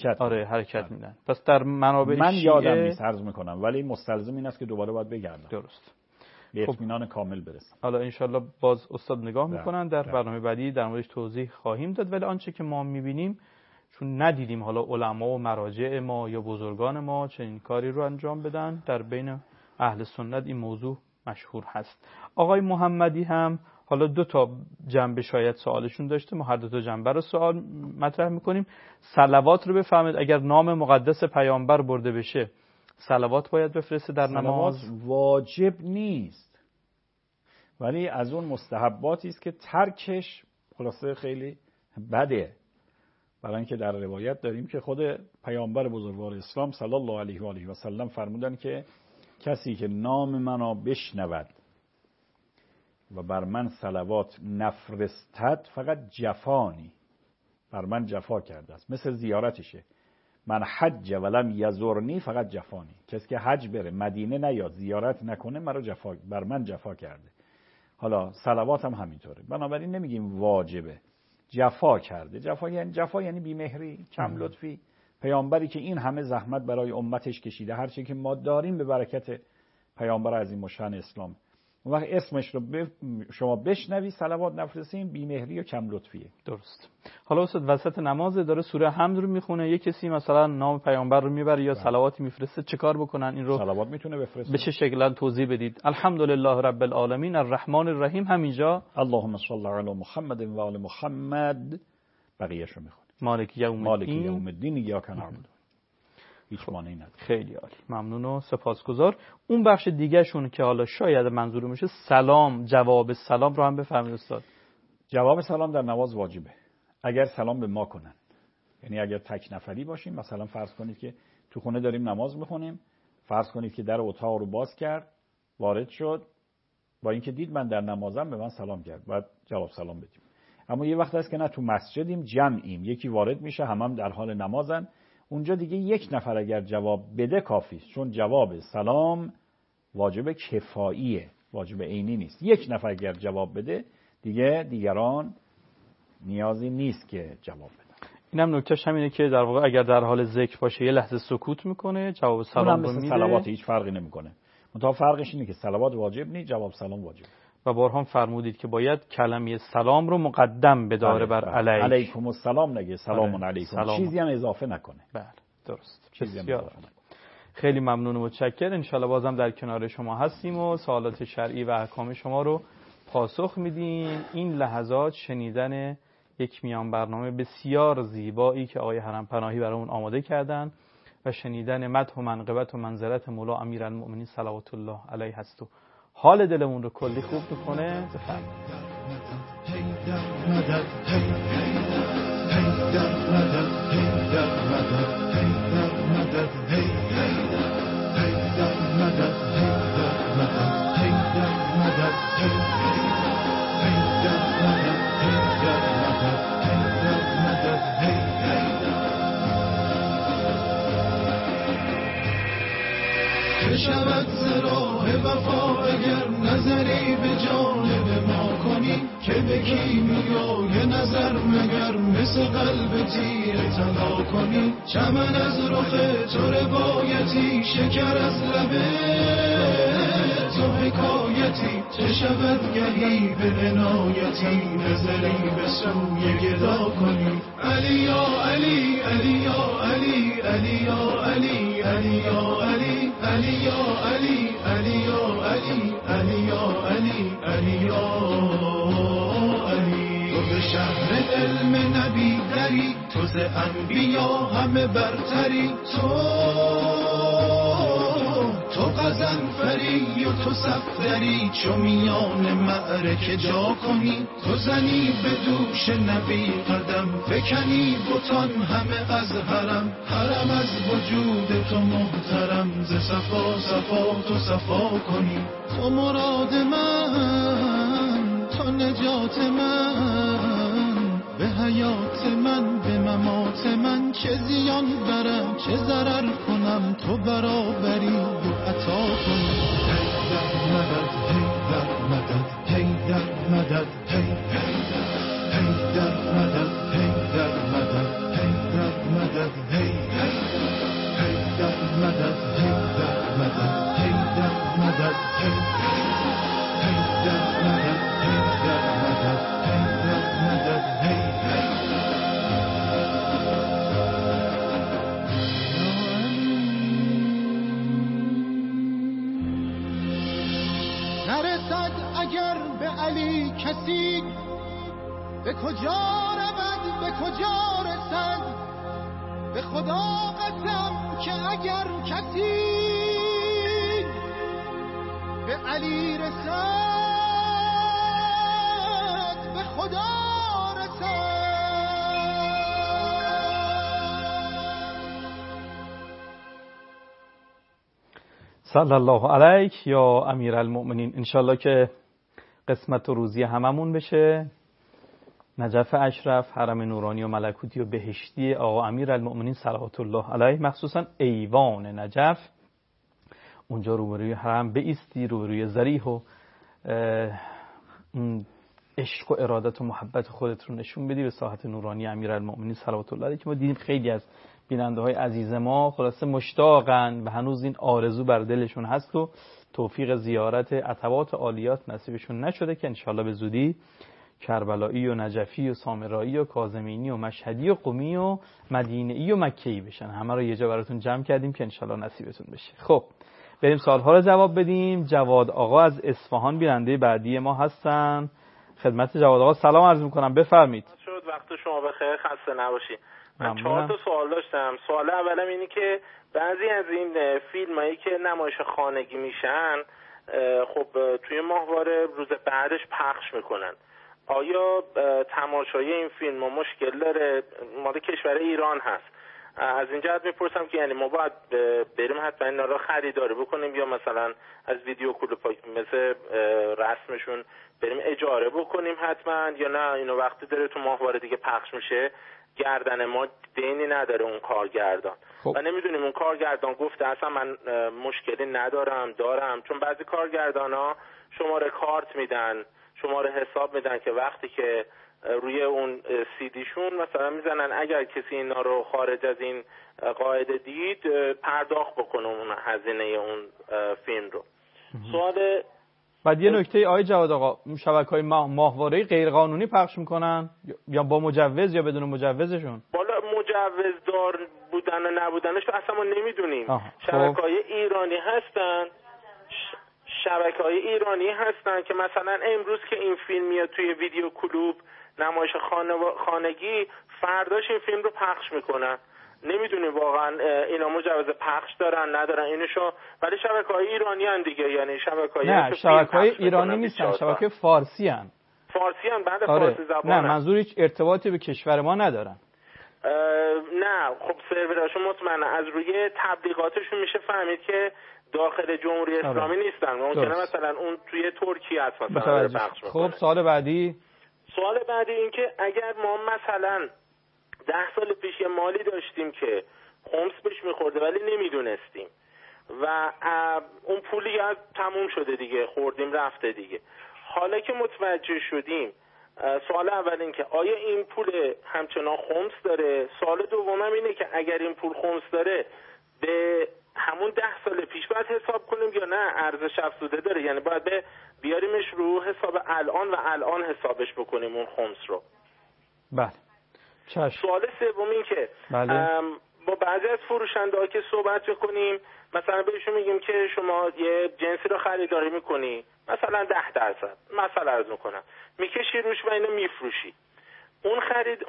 حرکت میدن. پس در منابع من یادم نیست عرض میکنم، ولی مستلزم این است که دوباره باید بگردم. درست. به اطمینان کامل برسم. حالا انشالله باز استاد نگاه میکنن در برنامه بعدی در موردش توضیح خواهیم داد. ولی آنچه که ما میبینیم چون ندیدیم حالا علما و مراجع ما یا بزرگان ما چنین کاری رو انجام بدن، در بین اهل سنت این موضوع مشهور هست. آقای محمدی هم حالا 2 جنبه شاید سوالشون داشته، ما هر 2 جنبه رو سوال مطرح میکنیم. صلوات رو بفهمید اگر نام مقدس پیامبر برده بشه صلوات باید بفرسته در نماز؟ واجب نیست، ولی از اون مستحباتی است که ترکش خلاصه خیلی بده. برای اینکه در روایت داریم که خود پیامبر بزرگوار اسلام صلی الله علیه و آله و سلم فرمودن که کسی که نام منو بشنود و بر من صلوات نفرستد فقط جفانی، بر من جفا کرده است، مثل زیارتشه. من حج ولم یزورنی فقط جفانی، کسی که حج بره مدینه نیاد زیارت نکنه بر من جفا کرده. حالا صلوات هم همینطوره. بنابراین نمیگیم واجبه، جفا کرده. جفا یعنی بی‌مهری، کم لطفی. پیامبری که این همه زحمت برای امتش کشیده، هر چی که ما داریم به برکت پیامبر عظیم الشأن اسلام. اون وقت اسمش رو شما بشنوی صلوات نفرستین، بی‌مهری و کم لطفیه. درست. حالا استاد وسط نماز داره سوره حمد رو میخونه، یه کسی مثلا نام پیامبر رو میبره یا صلواتی میفرسته، چه کار بکنن این رو؟ صلوات میتونه بفرسته. به چه شکل توضیح بدید؟ الحمدلله رب العالمین الرحمن الرحیم، همینجا اللهم صل علی محمد و آل محمد، بقیه‌اش رو میخونه. مالک یوم الدین ایاک نعبد. هیچ مانعی نداره. خیلی عالی، ممنون و سپاسگزار. اون بخش دیگه شون که حالا شاید منظور میشه سلام، جواب سلام رو هم بفرمایید استاد. جواب سلام در نماز واجبه اگر سلام به ما کنن. یعنی اگر تک نفری باشیم، مثلا فرض کنید که تو خونه داریم نماز میخونیم، فرض کنید که در اتاق رو باز کرد، وارد شد، با اینکه دید من در نمازم به من سلام کرد، باید جواب سلام بدیم. اما یه وقت هست که نه تو مسجدیم، جمعیم، یکی وارد میشه، هم در حال نمازن، اونجا دیگه یک نفر اگر جواب بده کافیه، چون جواب سلام واجب کفاییه، واجب عینی نیست. یک نفر اگر جواب بده دیگه دیگران نیازی نیست که جواب بدن. اینم نکتهش همینه که در واقع اگر در حال ذکر باشه یه لحظه سکوت میکنه، جواب سلام رو میده. صلوات هیچ فرقی نمیکنه. منتها فرقش اینه که صلوات واجب نیست، جواب سلام واجب. و بارها فرمودید که باید کلمه سلام رو مقدم بداره بر علیک. علیکم السلام نگه، سلام علیکم، چیزی هم اضافه نکنه. بله درست. بسیار خیلی ممنون و متشکرم. ان شاءالله بازم در کنار شما هستیم و سوالات شرعی و احکام شما رو پاسخ میدیم. این لحظات شنیدن یک میان برنامه بسیار زیبایی که آقای حرم پناهی برامون آماده کردن و شنیدن مدح و منقبت و منزلت مولا امیرالمؤمنین صلوات الله علیه هست و حال دلمون رو کلی خوب میکنه. بفرمایید. شود زراه وفا اگر نظری به جانب ما کنی، که به کیمیای نظر مگر مثل قلب تیر طلا کنی. چمن از رخ تو روایتی، شکر از لبه تو حکایتی. چه شود گهی به عنایتی، نظری به سوی گدا کنی. علی یا علی، علی یا علی، علی یا علی، علی یا علی، علی یا علی، علی یا علی، علی یا علی، علی یا علی. تو به شهر علم نبی دری، تو ز انبیا همه برتری. تو قزنفری و تو صفدری، چو میان معرکه جا کنی. تو زنی به دوش نبی قدم، فکنی بتان همه از حرم. حرم از وجود تو محترم، ز صفا صفا تو صفا کنی. تو مراد من، تو نجات من، به حیات من، به ممات من. چه زیان برم چه ضرر کنم، تو برابری و عطا کنی. حیدر مدد، حیدر مدد، حیدر مدد، حیدر مدد، حیدر مدد، حیدر مدد، حیدر مدد، حیدر مدد، حیدر مدد، حیدر مدد، حیدر مدد، حیدر مدد، نرسد اگر به علی کسی، به کجا رود به کجا رسد. به خدا قسم که اگر کسی به علی رسد، به خدا رسد. صلی الله علیک یا امیرالمؤمنین. انشالله که قسمت و روزی هممون بشه. نجف اشرف، حرم نورانی و ملکوتی و بهشتی آقا امیرالمؤمنین صلوات الله علیه، مخصوصا ایوان نجف، اونجا روبروی حرم بایستی، روبروی ذریح و عشق و ارادت و محبت خودت رو نشون بدی به ساحت نورانی امیرالمؤمنین صلوات الله علیه، که ما دیدیم خیلی از بیننده های عزیز ما خلاصه مشتاقن و هنوز این آرزو بر دلشون هست و توفیق زیارت عتبات عالیات نصیبشون نشده که انشالله به زودی کربلایی و نجفی و سامرایی و کاظمینی و مشهدی و قمی و مدینه‌ای و مکه‌ای بشن. همه رو یه جا براتون جمع کردیم که انشالله نصیبتون بشه. خب بریم سوال‌ها رو جواب بدیم. جواد آقا از اصفهان بیننده بعدی ما هستن. خدمت جواد آقا سلام عرض می‌کنم، بفرمایید. شد وقت شما بخیر، خسته نباشید. من 4 تا سوال داشتم. سوال اولم اینه که بعضی از این فیلمایی که نمایش خانگی میشن خب توی ماهواره روز بعدش پخش میکنن. آیا تماشای این فیلم مشکل داره؟ مال کشور ایران هست. از این جهت میپرسم که یعنی ما باید بریم حتما اینا رو خریداری بکنیم یا مثلا از ویدیو کلوپ مثل رسمشون بریم اجاره بکنیم حتما، یا نه اینو وقتی داره تو ماهواره دیگه پخش میشه گردن ما دینی نداره اون کارگردان و نمیدونیم اون کارگردان گفته اصلا من مشکلی دارم، چون بعضی کارگردان ها شماره کارت میدن، شماره حساب میدن که وقتی که روی اون سیدیشون مثلا میزنن اگر کسی اینا رو خارج از این قاعده دید پرداخت بکنه اون هزینه اون فیلم رو. سوال بعد یه نکته آقای جواد آقا، شبکه‌های ماهواره‌ای غیر قانونی پخش میکنن یا با مجوز یا بدون مجوزشون؟ بالا مجوز دار بودن و نبودنش اصلا ما نمیدونیم. شبکه‌های ایرانی هستن که مثلا امروز که این فیلم میاد توی ویدیو کلوب نمایش خانگی، فرداش این فیلم رو پخش میکنن. نمیدونیم واقعا اینا مجوز پخش دارن ندارن اینشو، ولی شبکه‌های ایرانی هستن دیگه، یعنی شبکه‌های ایرانی نیستن، شبکه فارسی هستن. بعد فارسی زبان. نه منظور هیچ ارتباطی به کشور ما ندارن. نه خب سروراشون مطمئنا از روی تبلیغاتشون میشه فهمید که داخل جمهوری اسلامی نیستن. ممکنه مثلا اون توی ترکیه هست مثلا پخش میکنه. خب سوال بعدی این که اگر ما مثلا 10 سال پیش یه مالی داشتیم که خمس بهش میخورده ولی نمیدونستیم و اون پولی از تموم شده دیگه، خوردیم رفته دیگه، حالا که متوجه شدیم، سوال اول این که آیا این پول همچنان خمس داره؟ سوال دومم اینه که اگر این پول خمس داره به همون 10 سال پیش باید حساب کنیم یا نه ارزش افزوده داره، یعنی باید بیاریمش رو حساب الان حسابش بکنیم اون خمس رو. بله. سوال سوم این که با بعضی از فروشنده‌ها که صحبت می‌کنیم مثلا بهشون میگیم که شما یه جنسی رو خریداری می‌کنی مثلا 10% مثلا عرض می‌کنم میکشی روش و اینو میفروشی، اون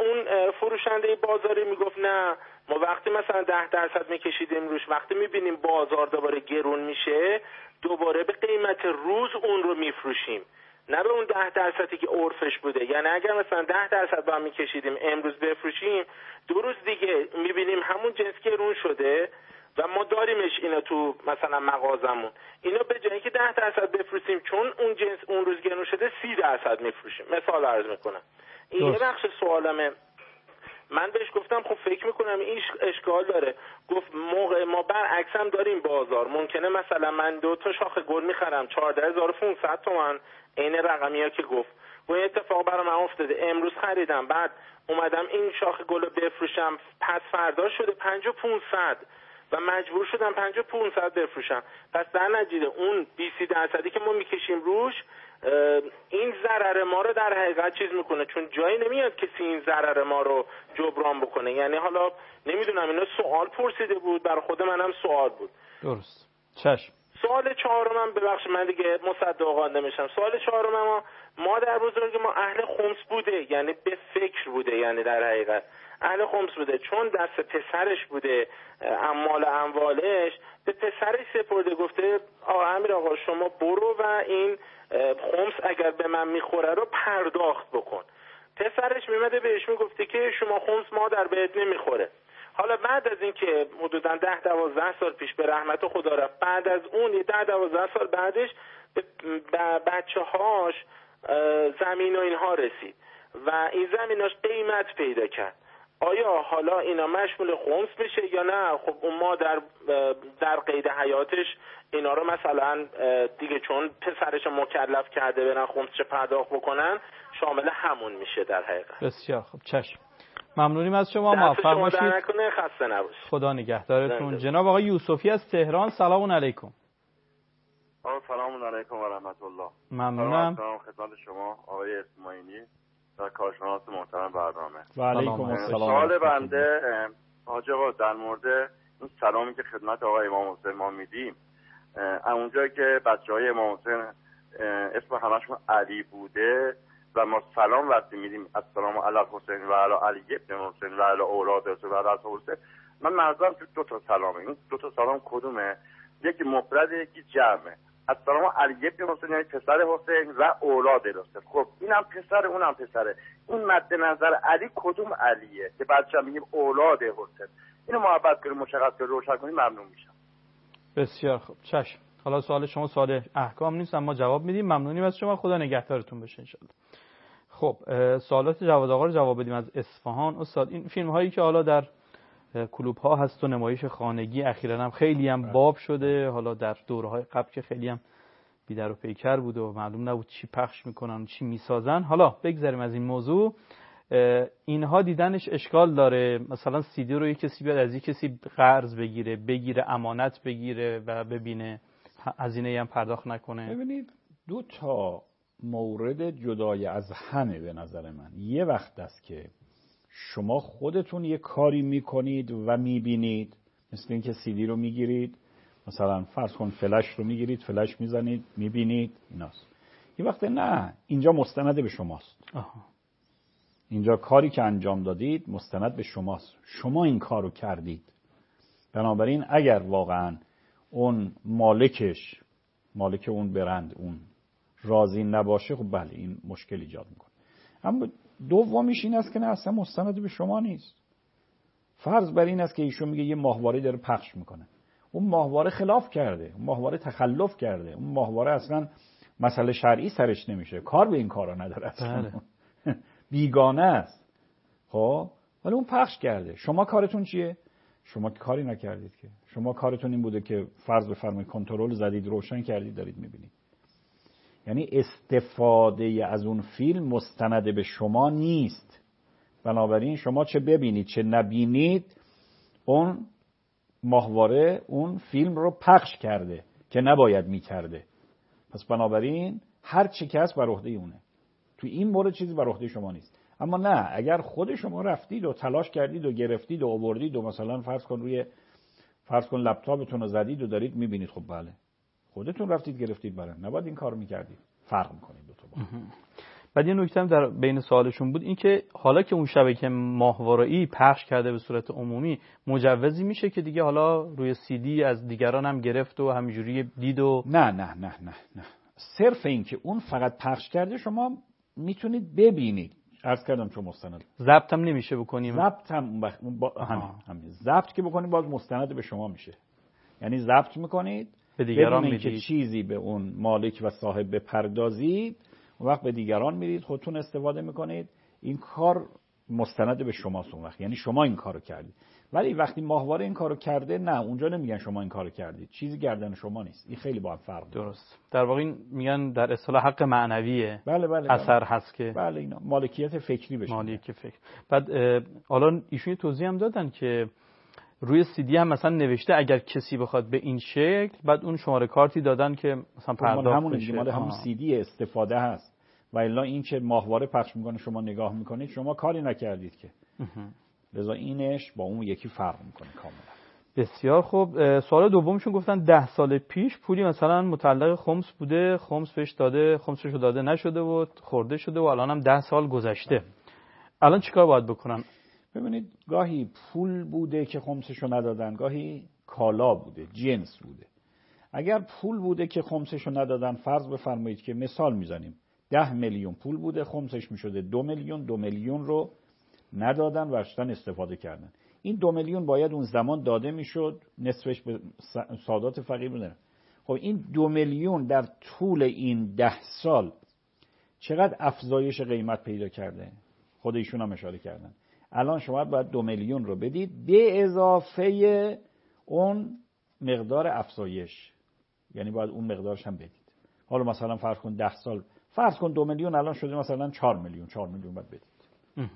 فروشنده بازاری میگفت نه ما وقتی مثلا 10% میکشیدیم روش، وقتی میبینیم بازار دوباره گرون میشه دوباره به قیمت روز اون رو میفروشیم، نه به اون 10% که عرفش بوده. یعنی اگر مثلا 10% با هم میکشیدیم امروز بفروشیم 2 روز دیگه میبینیم همون جنس گرون شده و ما داریمش اینا تو مثلا مغازمون، اینا به جایی که 10% بفروشیم چون اون جنس اون روز گرون شده 30% میفروشیم. مثال عرض میکنم. این یه بخش سوالمه. من بهش گفتم خب فکر میکنم این اشکال داره. گفت موقع ما برعکس هم داریم بازار، ممکنه مثلا من 2 تا شاخ گل میخرم 14500 تومان، این رقمی ها که گفت و این اتفاق برای من افتاده. امروز خریدم بعد اومدم این شاخ گل رو بفروشم، پس فردا شده 5500 و مجبور شدم 5500 بفروشم. پس در نتیجه اون 20% که ما میکشیم روش این ضرر ما رو در حقیقت چیز میکنه، چون جایی نمیاد کسی این ضرر ما رو جبران بکنه. یعنی حالا نمیدونم، اینا سوال پرسیده بود برای خود منم سوال بود. درست. چشم. سوال چهارم ببخشید من دیگه مصدقانه نمیشم. سوال چهارم مادر بزرگ ما اهل خمس بوده، یعنی به فکر بوده، یعنی در حقیقت اهل خمس بوده، چون دست پسرش بوده اموالش به پسرش سپرده، گفته امیر آقا شما برو و این خمس اگر به من میخوره رو پرداخت بکن. پسرش میمده بهش میگفته که شما خمس مادر بهت نمیخوره. حالا بعد از این که حدوداً 10-12 سال پیش به رحمت خدا رفت، بعد از اون 10-12 سال بعدش به بچه‌هاش زمین و اینها رسید و این زمیناش قیمت پیدا کرد. آیا حالا اینا مشمول خمس بشه یا نه؟ خب اون مادر در قید حیاتش اینا رو مثلا دیگه چون پسرش مکلف کرده برن خمسش پرداخت بکنن شامل همون میشه در حقیقت. بسیار خب چشم. ممنونیم از شما، موفق باشید. خسته نباشید. خدا نگهدارتون. جناب آقای یوسفی از تهران، سلام علیکم. سلام علیکم و رحمت الله. ممنونم. سلام خدمت شما آقای اسماعیلی و کارشناس محترم برنامه. و علیکم السلام. سوال بنده حاج آقا در مورد این سلامی که خدمت آقای امام حسین ما میدیم، اونجایی که بچهای امام حسین اسم همشون علی بوده و ما سلام وقتی میدیم السلام علی حسین و علی علی ابن حسین و علی اولاد حسین و علی حسین، من منظورم تو دو تا سلامه. این دو تا سلام کدومه؟ یکی مفرد یکی جمعه. السلام علی ابن حسین یعنی پسر حسین و اولاد حسین. خب اینم پسر اونم پسره. این مد نظر علی کدوم علیه که بعدش میگیم اولاد حسین؟ اینو محبت کنید مشخص کنید روشن کنید ممنون میشم. بسیار خوب، چشم. حالا سوال شما سوال احکام نیست اما جواب میدیم. ممنونیم از شما، خدا نگهدارتون باشه ان شاءالله. خب سوالات جواد آقا رو جواب بدیم از اصفهان. استاد این فیلم هایی که حالا در کلوب ها هست و نمایش خانگی اخیراً هم خیلی هم باب شده، حالا در دوره‌های قبل که خیلی هم بی‌در و پیکر بود و معلوم نبود چی پخش میکنن چی میسازن. حالا بگذاریم از این موضوع. اینها دیدنش اشکال داره؟ مثلا سی دی رو یک کسی بیاد از یک کسی قرض بگیره امانت بگیره و ببینه، هزینه‌ای هم پرداخت نکنه. ببینید دو تا مورد جدای از همه به نظر من. یه وقت است که شما خودتون یه کاری میکنید و میبینید، مثل اینکه سی دی رو میگیرید، مثلا فرض کن فلش رو میگیرید، فلش میزنید میبینید، ایناست. یه وقت نه، اینجا مستند به شماست. اینجا کاری که انجام دادید مستند به شماست، شما این کارو کردید. بنابراین اگر واقعا اون مالک اون برند اون راضی نباشه، خب بله این مشکل ایجاد میکنه. اما دومیش این است که نه، اصلا مستند به شما نیست. فرض بر این است که ایشون میگه یه ماهواره داره پخش میکنه، اون ماهواره خلاف کرده، اون ماهواره تخلف کرده، اون ماهواره اصلا مسئله شرعی سرش نمیشه، کار به این کارا نداره اصلا. بیگانه است. خب ولی اون پخش کرده. شما کارتون چیه؟ شما کاری نکردید که. شما کارتون این بوده که فرض بفرمایید کنترل زدید، روشن کردید، دارید میبینید. یعنی استفاده از اون فیلم مستند به شما نیست. بنابراین شما چه ببینید چه نبینید، اون ماهواره اون فیلم رو پخش کرده که نباید میکرده. پس بنابراین هر چی که هست بر عهده اونه. تو این مورد چیزی بر عهده شما نیست. اما نه، اگر خود شما رفتید و تلاش کردید و گرفتید و آوردید و مثلا فرض کن لپتاپتون رو زدید و دارید میبینید، خب بله خودتون رفتید گرفتید، برای نباید این کارو میکردید. فرق میکنید دو تا با. بعد یه نکته هم در بین سوالشون بود، این که حالا که اون شبکه ماهواره‌ای پخش کرده به صورت عمومی، مجوزی میشه که دیگه حالا روی سی دی از دیگران هم گرفت و همینجوری دید و نه. صرف این که اون فقط پخش کرده شما میتونید ببینید. عرض کردم چون مستند ضبط هم نمیشه بکنیم. ضبط هم همین ضبط که بکنید باز مستند به شما میشه. یعنی ضبط میکنید به دیگران میدید که چیزی به اون مالک و صاحب بپردازید، اون وقت به دیگران میدید، خودتون استفاده میکنید. این کار مستند به شماست اون وقت، یعنی شما این کارو کردید. ولی وقتی ماهواره این کارو کرده، نه، اونجا نمیگن شما این کارو کردید، چیزی گردن شما نیست. این خیلی با هم فرق داره. درست. در واقع این میگن در اصطلاح حق معنویه. بله. اثر هست که بله اینا مالکیت فکری بشه. مالکیت فکر. بعد حالا ایشون توضیح هم دادن که روی سی دی هم مثلا نوشته اگر کسی بخواد به این شکل، بعد اون شماره کارتی دادن که مثلا پرداخت بشه. مال همون سی دی استفاده هست. و الا این که ماهواره پخش میکنه شما نگاه میکنید، شما کاری نکردید که. لذا اینش با اون یکی فرق میکنه کاملا. بسیار خوب. سوال دومشون گفتن 10 سال پیش پولی مثلا متعلق خمس بوده، خمس بهش داده، خمسشو داده نشده و خورده شده و الان هم 10 سال گذشته. الان چیکار باید بکنن؟ ببینید گاهی پول بوده که خمسشو ندادن، گاهی کالا بوده، جنس بوده. اگر پول بوده که خمسشو ندادن، فرض بفرمایید که مثال میزنیم 10 میلیون پول بوده، خمسش میشده 2 میلیون، 2 میلیون رو ندادن و اشتن استفاده کردن. این 2 میلیون باید اون زمان داده میشد، نصفش به سادات فقیر بوده. خب این 2 میلیون در طول این 10 سال چقدر افزایش قیمت پیدا کرده؟ خود ایشون هم اشاره کردن. الان شما باید 2 میلیون رو بدید به اضافه اون مقدار افزایش، یعنی باید اون مقدارش هم بدید. حالا مثلا فرض کن 10 سال، فرض کن 2 میلیون الان شده مثلا 4 میلیون باید بدید.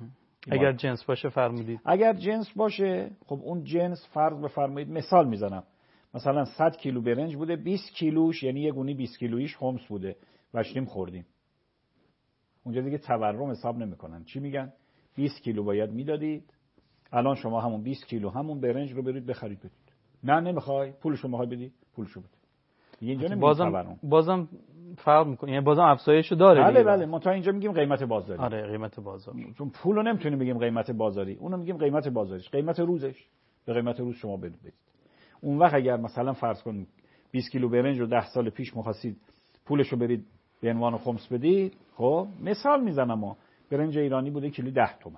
اگر جنس باشه فرمودید. اگر جنس باشه خب اون جنس فرض بفرمایید، مثال میزنم، مثلا 100 کیلو برنج بوده، 20 کیلوش یعنی یه گونی 20 کیلویش خمس بوده و رفتیم خوردیم. اونجا دیگه تورم حساب نمیکنن. چی میگن؟ 20 کیلو باید میدادید، الان شما همون 20 کیلو همون برنج رو برید بخرید بدید. نه نمیخوای، پولشو میخوای بدی، پولشو بده. اینجا نمیگیم بازم فرق میکنه، یعنی بازم افزایشو داره. بله ما تا اینجا میگیم قیمت بازاری. آره قیمت بازار، چون پولو نمیتونیم بگیم قیمت بازاری، اونو میگیم قیمت بازاریش، قیمت روزش. به قیمت روز شما بدید. اون وقت اگر مثلا فرض کنید 20 کیلو برنج رو 10 سال پیش می‌خواستید پولشو برید به عنوان خمس بدید، خب مثال میزنم، ما برنج ایرانی بوده کیلو 10 تومن،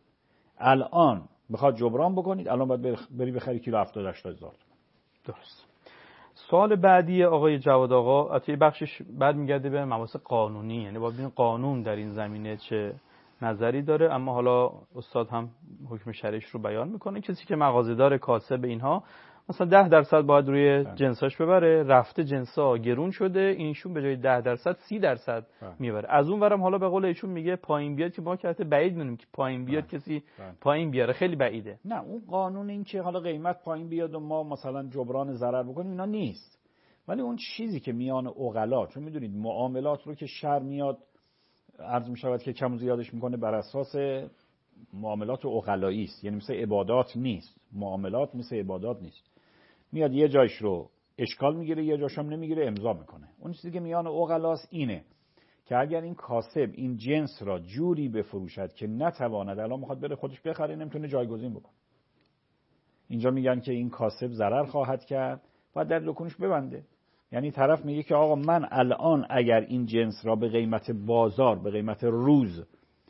الان بخواد جبران بکنید الان باید بری بخری کیلو 70 80 هزار تومن. درست. سوال بعدی آقای جواد آقا، البته بخشش بعد میگرده به مباحث قانونی، یعنی باید ببینیم قانون در این زمینه چه نظری داره، اما حالا استاد هم حکم شرعیش رو بیان میکنه. کسی که مغازه‌دار، کاسب، اینها مثلا 10% باید روی جنساش ببره، رفته جنسا گرون شده، اینشون به جای 10% 30% میبره. از اون ورم حالا به قول ایشون میگه پایین بیاد، که ما که حتی بعید میدونیم که پایین بیاد کسی پایین بیاره، خیلی بعیده. نه اون قانون این که حالا قیمت پایین بیاد و ما مثلا جبران ضرر بکنیم اینا نیست، ولی اون چیزی که میان عقلا، چون میدونید معاملات رو که شرع میاد عرض میشود که کم و زیادش میکنه بر اساس معاملات عقلایی است، یعنی مثل عبادات نیست، معاملات مثل عبادات نیست، میاد یه جایش رو اشکال میگیره یه جاش هم نمیگیره امضا میکنه. اون چیزی که میان عقلاست اینه که اگر این کاسب این جنس را جوری بفروشد که نتواند، الان میخواد بره خودش بخره نمیتونه جایگزین بکنه، اینجا میگن که این کاسب ضرر خواهد کرد، باید در دکونش ببنده. یعنی طرف میگه که آقا من الان اگر این جنس را به قیمت بازار، به قیمت روز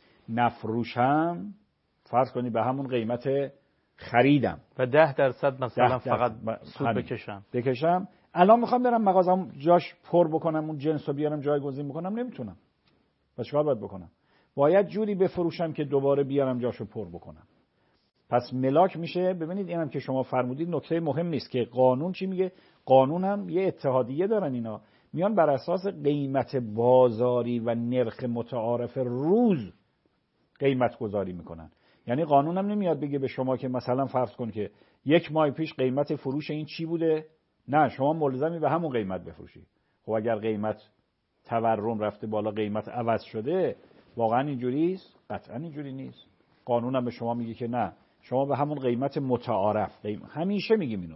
نفروشم، فرض کنی به همون قیمت خریدم و 10% مثلا فقط سود بکشم، الان میخوام برم مغازم جاش پر بکنم، اون جنس رو بیارم جایگزین بکنم، نمیتونم. پس چیکار باید بکنم؟ باید جوری بفروشم که دوباره بیارم جاشو پر بکنم. پس ملاک میشه. ببینید اینم که شما فرمودید نکته مهم نیست که قانون چی میگه. قانون هم یه اتحادیه دارن، اینا میان بر اساس قیمت بازاری و نرخ متعارف روز قیمت گذاری میکنن. یعنی قانون هم نمیاد بگه به شما که مثلا فرض کن که 1 ماه پیش قیمت فروش این چی بوده، نه شما ملزمی به همون قیمت بفروشی. خب اگر قیمت تورم رفته بالا، قیمت عوض شده، واقعا اینجوری است؟ قطعا اینجوری نیست. قانون هم به شما میگه که نه، شما به همون قیمت متعارف، همیشه میگیم اینو،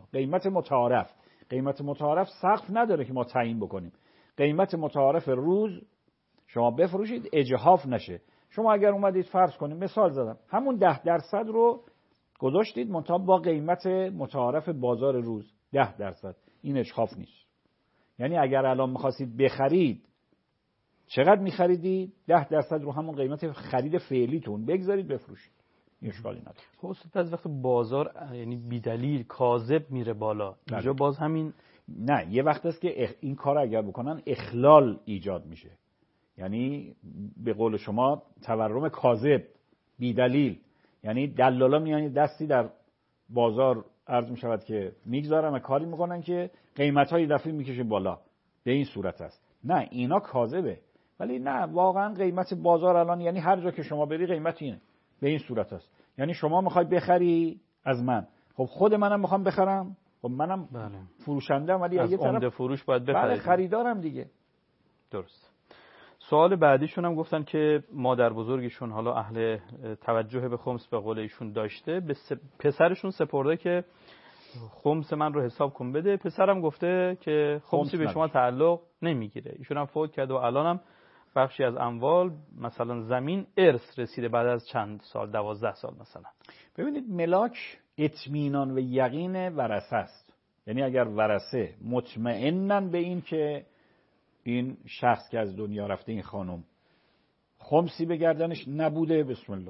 قیمت متعارف سقف نداره که ما تعیین بکنیم. قیمت متعارف روز شما بفروشید، اجحاف نشه. شما اگر اومدید فرض کنیم، مثال زدم، همون 10% رو گذاشتید منتها با قیمت متعارف بازار روز 10%، این اجحاف نیست. یعنی اگر الان می‌خواستید بخرید، چقدر می‌خریدید؟ 10% رو همون قیمت خرید فعلیتون بگذارید بفروشید، اشکالی نداره. خب از وقت بازار یعنی بی‌دلیل کاذب میره بالا، اینجا باز همین نه، یه وقت است که این کار اگر بکنن اخلال ایجاد میشه. یعنی به قول شما تورم کاذب، بی‌دلیل، یعنی دلالا میان دستی در بازار عرض میشود که میگذارن و کاری میکنن که قیمت‌های دفعه میکشه بالا، به این صورت است. نه اینا کاذبه. ولی نه، واقعا قیمت بازار الان یعنی هر جا که شما بری قیمت اینه، به این صورت است. یعنی شما میخوای بخری از من، خب خود منم میخوام بخرم، خب منم فروشنده‌ام، ولی از عمده فروش باید بخرید، خریدارم دیگه. درست. سوال بعدیشون هم گفتن که مادر بزرگشون حالا اهل توجه به خمس به قول ایشون داشته، به پسرشون سپرده که خمس من رو حساب کن بده. پسرم گفته که خمسی به شما تعلق نمیگیره. ایشون هم فوت کرده و الانم بخشی از اموال مثلا زمین ارث رسیده بعد از چند سال، 12 سال مثلا. ببینید ملاک اطمینان و یقین ورثه است. یعنی اگر ورثه مطمئنن به این که این شخص که از دنیا رفته، این خانم، خمسی به گردنش نبوده، بسم الله،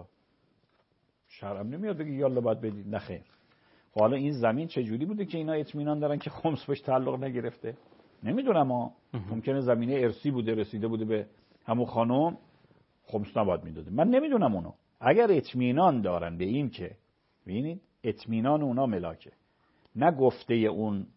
شرم نمیاد بگی یالا باید بدید، نخیر. حالا این زمین چه جوری بوده که اینا اطمینان دارن که خمس بهش تعلق نگرفته؟ نمیدونم ها، ممکنه زمینه ارثی بوده، رسیده بوده به همون خانم، خمس نباید میداده، من نمیدونم اونو. اگر اطمینان دارن به این که، ببینید اطمینان اونا ملاکه، نه گفته اون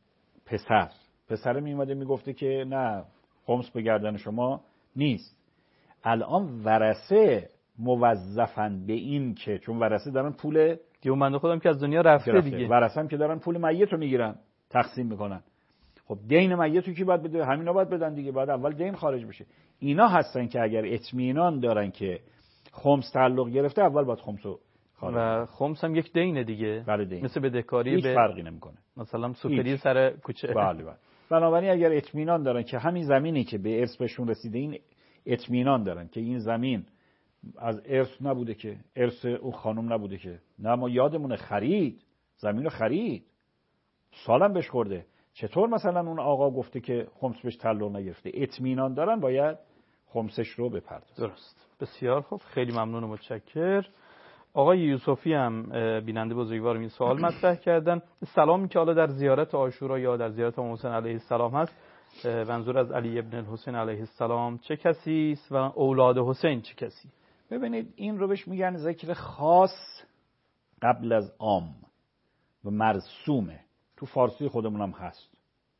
پسر میومده میگفته که نه خمس به گردن شما نیست. الان ورثه موظفن به این که چون ورثه دارن پول دیگه بنده خودم که از دنیا رفته دیگه، ورثه هم که دارن پول میت رو میگیرن تقسیم میکنن. خب دین میت رو کی باید بده؟ همینا باید بدن دیگه، بعد اول دین خارج بشه. اینا هستن که اگر اطمینان دارن که خمس تعلق گرفته اول باید خمسو خارج. و خمس هم یک دینه دیگه. بله دین. مثل بدهکاری هیچ فرقی نمیکنه. مثلا سوپری سر کوچه. بله. بنابراین اگر اطمینان دارن که همین زمینی که به ارث بهشون رسیده، این اطمینان دارن که این زمین از ارث نبوده، که ارث اون خانم نبوده، که نه ما یادمونه خرید، زمین رو خرید، سالم بهش خورده، چطور مثلا اون آقا گفته که خمس بهش تعلق نگرفته؟ اطمینان دارن باید خمسش رو بپردازن. درست. بسیار خوب، خیلی ممنون و متشکر. آقای یوسفی هم بیننده بزرگوارم این سوال مطرح کردن. سلامی که حالا در زیارت عاشورا یا در زیارت امام حسین علیه السلام هست، منظور از علی ابن الحسین علیه السلام چه کسی است و اولاد حسین چه کسی؟ ببینید این رو بهش میگن ذکر خاص قبل از عام و مرسومه. تو فارسی خودمون هم هست،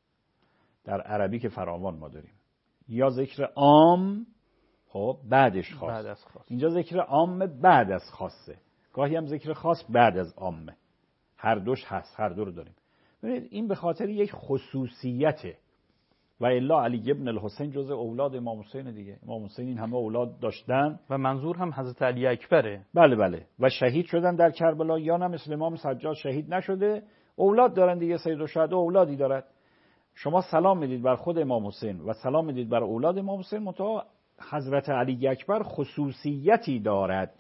در عربی که فراوان ما داریم. یا ذکر عام خب بعدش خاص. بعد از خاص. اینجا ذکر عام بعد از خاصه، گاهی هم ذکر خاص بعد از عامه. هر دوش هست، هر دو رو داریم. ببینید این به خاطر یک خصوصیته. و الا علی ابن الحسین جز اولاد امام حسین دیگه. امام حسین این همه اولاد داشتن و منظور هم حضرت علی اکبره. بله. و شهید شدن در کربلا، یا نه مثل امام سجاد شهید نشده، اولاد دارن دیگه. سید الشهدا اولادی دارد. شما سلام میدید بر خود امام حسین و سلام میدید بر اولاد امام حسین، منتها حضرت علی اکبر خصوصیتی دارد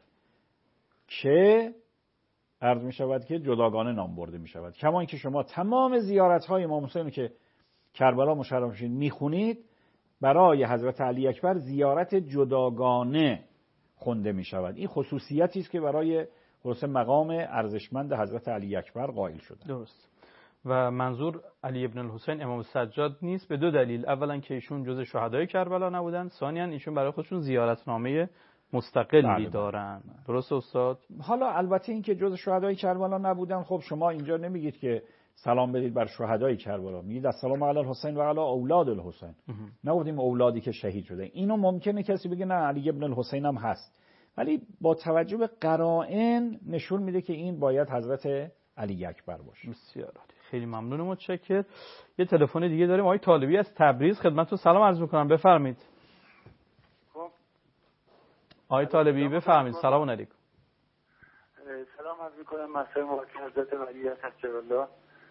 که عرض می شود که جداگانه نام برده می شود. کما اینکه شما تمام زیارت های امام حسین رو که کربلا مشرف شید میخونید، برای حضرت علی اکبر زیارت جداگانه خونده می شود. این خصوصیتی است که برای خلاصه مقام ارزشمند حضرت علی اکبر قائل شده. درست. و منظور علی ابن الحسین امام سجاد نیست به دو دلیل. اولا که ایشون جز شهدای کربلا نبودن، ثانیاً ایشون برای خودشون زیارتنامه مستقلی دارن. درست استاد؟ حالا البته این که جز شهدای کربلا نبودن، خب شما اینجا نمیگید که سلام بدید بر شهدای کربلا، میگید السلام علی الحسین و علی اولاد الحسین. نگفتیم اولادی که شهید شده. اینو ممکنه کسی بگه نه علی ابن الحسین هم هست، ولی با توجه به قرائن نشون میده که این باید حضرت علی اکبر باشه. بسیار عالی. خیلی ممنون و متشکر. یه تلفن دیگه داریم. آقای طالبی از تبریز خدمتتون سلام عرض می‌کنم. بفرمایید. خب آقای طالبی بفرمایید. سلام علیکم. سلام عرض می‌کنم مسئله مبارک حضرت ولی الله.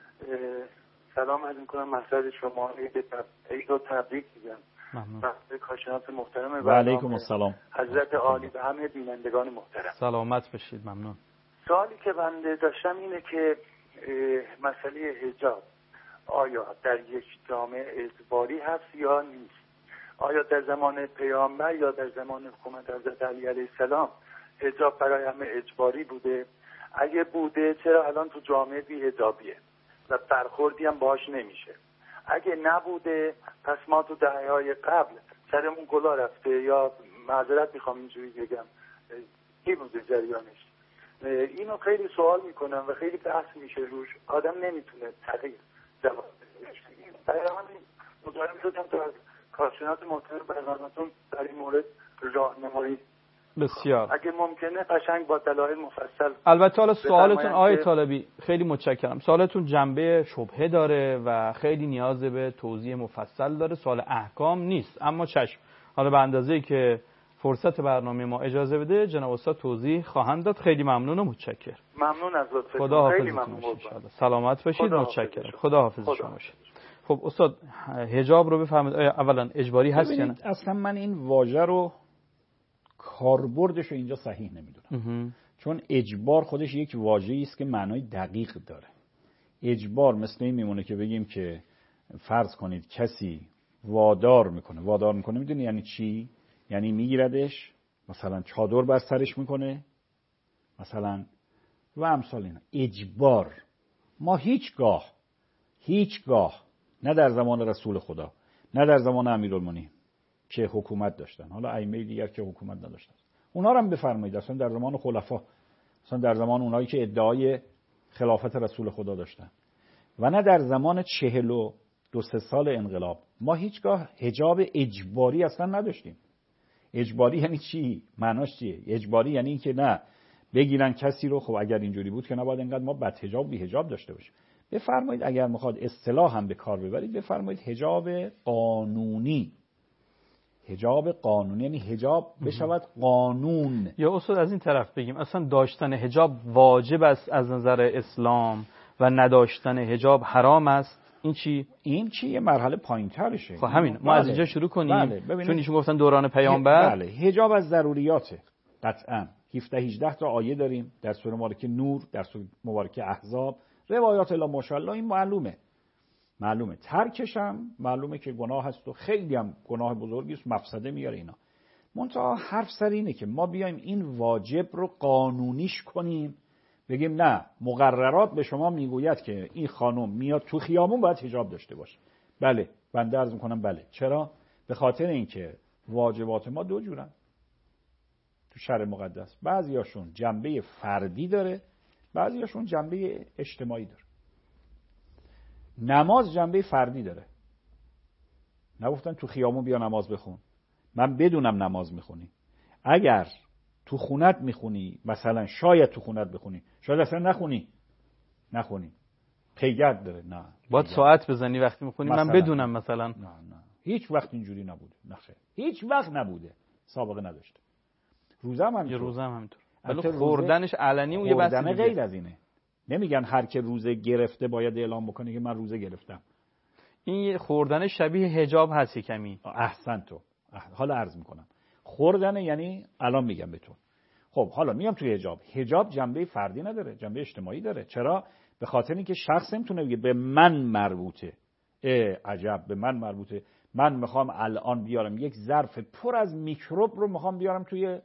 سلام عرض می‌کنم مسئله شما عید و تبریک میگم. ممنون. کارشناس محترم و علیکم السلام حضرت عالی و همه بینندگان محترم. سلامت باشید. ممنون. سوالی که بنده داشتم اینه که مسئله حجاب آیا در یک جامعه اجباری هست یا نیست؟ آیا در زمان پیامبر یا در زمان حکومت حضرت علی علیه السلام حجاب برای همه اجباری بوده؟ اگه بوده چرا الان تو جامعه بی حجابیه و برخوردی هم باهاش نمیشه؟ اگه نبوده پس ما تو دهه‌های قبل سرمون گلا رفته، یا معذرت میخوام اینجوری بگم کی بوده جریانش؟ اینو خیلی سوال میکنم و خیلی بحث میشه روش، آدم نمیتونه تغییر جواب بده. برای همین مطالب شدم تا از کارشناس محترم برنامه‌تون در این مورد راهنمایی. بسیار. اگه ممکنه قشنگ با دلایل مفصل. البته حالا سوالتون آقای طالبی خیلی متشکرم. سوالتون جنبه شبهه داره و خیلی نیاز به توضیح مفصل داره. سوال احکام نیست، اما چشم. حالا به اندازه‌ای که فرصت برنامه ما اجازه بده جناب استاد توضیح خواهند داد. خیلی ممنون و متشکرم. ممنون از لطفتون. خدا حافظتون باشه. سلامت باشید. متشکرم. خدا حافظ شما باشید. خب استاد حجاب رو بفرمایید. اولا اجباری هست یا نه؟ اصلا من این واژه رو کاربردش رو اینجا صحیح نمیدونم. چون اجبار خودش یک واژه‌ای است که معنای دقیق داره. اجبار مثل این میمونه که بگیم که فرض کنید کسی وادار میکنه میدونی یعنی چی؟ یعنی میگیردش، مثلا چادر بر سرش میکنه مثلا و امثال اینا. اجبار ما هیچگاه نه در زمان رسول خدا نه در زمان امیرالمومنین که حکومت داشتن، حالا ائمه دیگر که حکومت نداشتن اونا رو هم بفرمایید، اصلا در زمان خلفا، اصلا در زمان اونایی که ادعای خلافت رسول خدا داشتن و نه در زمان 42 سال انقلاب ما هیچگاه حجاب اجباری اصلا نداشتیم. اجباری یعنی چی؟ معناش چیه؟ اجباری یعنی این که نه بگیرن کسی رو، خب اگر اینجوری بود که نباید انقدر ما بدحجاب بی حجاب داشته باشیم. بفرمایید اگر میخواد اصطلاح هم به کار ببرید بفرمایید حجاب قانونی. حجاب قانونی یعنی حجاب بشود قانون. یا اصول از این طرف بگیم اصلا داشتن حجاب واجب است از نظر اسلام و نداشتن حجاب حرام است. این چی یه مرحله پایین‌ترشه. خب همین ما از اینجا شروع کنیم. چون ایشون گفتن دوران پیامبر. بله حجاب از ضروریاته قطعاً. 17-18 تا آیه داریم در سوره مبارکه نور، در سوره مبارکه احزاب، روایات الا ماشاءالله. این معلومه ترکش هم معلومه که گناه هست و خیلی هم گناه بزرگی است، مفسده میاره اینا. منتها حرف سر اینه که ما بیایم این واجب رو قانونیش کنیم، بگیم نه مقررات به شما میگوید که این خانم میاد تو خیابون باید حجاب داشته باشه. بله بنده عرض میکنم بله. چرا؟ به خاطر اینکه واجبات ما دو جورن تو شرع مقدس. بعضیاشون جنبه فردی داره، بعضیاشون جنبه اجتماعی داره. نماز جنبه فردی داره. نگفتن تو خیابون بیا نماز بخون. من بدونم نماز میخونی. اگر تو خونت میخونی، مثلا شاید تو خونت بخونی، شاید اصلا نخونی. پیگرد داره. نه باید ساعت بزنی وقتی میخونی من بدونم مثلا. نه هیچ وقت اینجوری نبوده. نخیر هیچ وقت نبوده، سابقه نداشته. روزه هم همینطور. ولی خوردنش علنی اون یه بحث غیر از اینه. نمیگن هر که روزه گرفته باید اعلام بکنه که من روزه گرفتم. این خوردن شبیه حجاب هست کمی. احسن تو. حالا عرض میکنم. خوردن یعنی الان میگم بهتون. خب حالا میام توی حجاب جنبه فردی نداره، جنبه اجتماعی داره. چرا؟ به خاطر اینکه شخص نمیتونه بگه به من مربوطه. عجب به من مربوطه. من میخوام الان بیارم یک ظرف پر از میکروب رو میخوام بیارم توی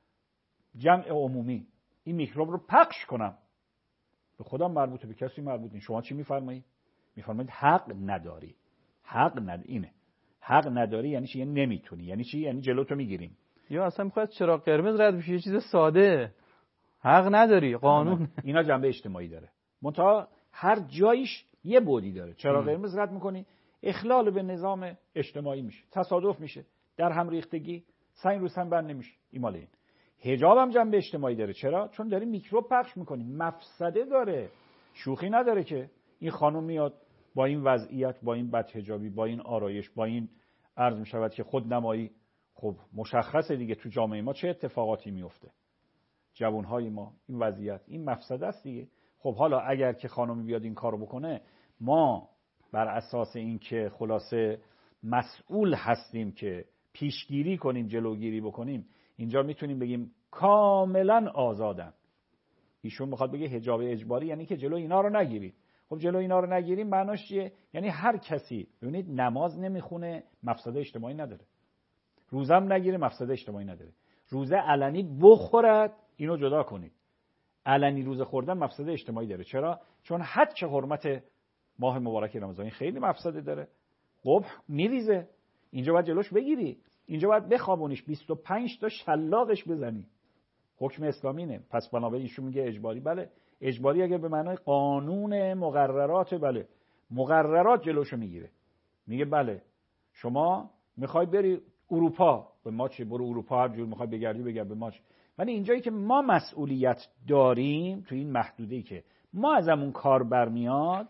جمع عمومی. این میکروب رو پخش کنم. به خودم مربوطه، به کسی مربوط نیست. شما چی میفرمایید؟ میفرمایید حق نداری. اینه. حق نداری یعنی چی؟ یعنی نمیتونی. یعنی چی؟ یعنی جلوتو میگیریم. یا اصلا میخواد چراغ قرمز رد بشه، یه چیز ساده. حق نداری، قانون. اینا جنبه اجتماعی داره. منتها هر جایش یه بعدی داره. چراغ قرمز رد میکنی، اخلال به نظام اجتماعی میشه. تصادف میشه. در هم ریختگی، سنگ رو سنگ بند نمیشه. این مال این. حجاب هم جنبه اجتماعی داره. چرا؟ چون داری میکروب پخش میکنی. مفسده داره. شوخی نداره که این خانم میاد با این وضعیت، با این بدحجابی، با این آرایش، با این عرض میشود که خودنمایی. خب مشخصه دیگه تو جامعه ما چه اتفاقاتی میفته. جوانهای ما این وضعیت، این مفسده است دیگه. خب حالا اگر که خانم بیاد این کارو بکنه، ما بر اساس این که خلاصه مسئول هستیم که پیشگیری کنیم، جلوگیری بکنیم، اینجا میتونیم بگیم کاملا آزادن. ایشون میخواد بگه حجاب اجباری یعنی که جلو اینا رو نگیرید. خب جلو اینا رو نگیریم معناش چیه؟ یعنی هر کسی ببینید نماز نمیخونه مفسده اجتماعی نداره. روزه هم نگیره مفسده اجتماعی نداره. روزه علنی بخورد اینو جدا کنید. علنی روزه خوردن مفسده اجتماعی داره. چرا؟ چون حد که حرمت ماه مبارک رمضان خیلی مفسده داره. قبح میریزه. اینجا باید جلوش بگیری. اینجا باید بخوابونیش، 25 تا شلاقش بزنی. حکم اسلامی نه. پس بنابراین ایشون میگه اجباری. بله اجباری اگر به معنای قانون مقررات، بله مقررات جلوشو میگیره. میگه بله شما میخوای بری اروپا، به ما چه؟ برو اروپا، هر جور میخوای بگردی بگرد، به ما چه؟ ولی اینجایی که ما مسئولیت داریم تو این محدوده‌ای که ما ازمون کار برمیاد،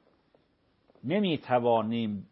نمیتوانیم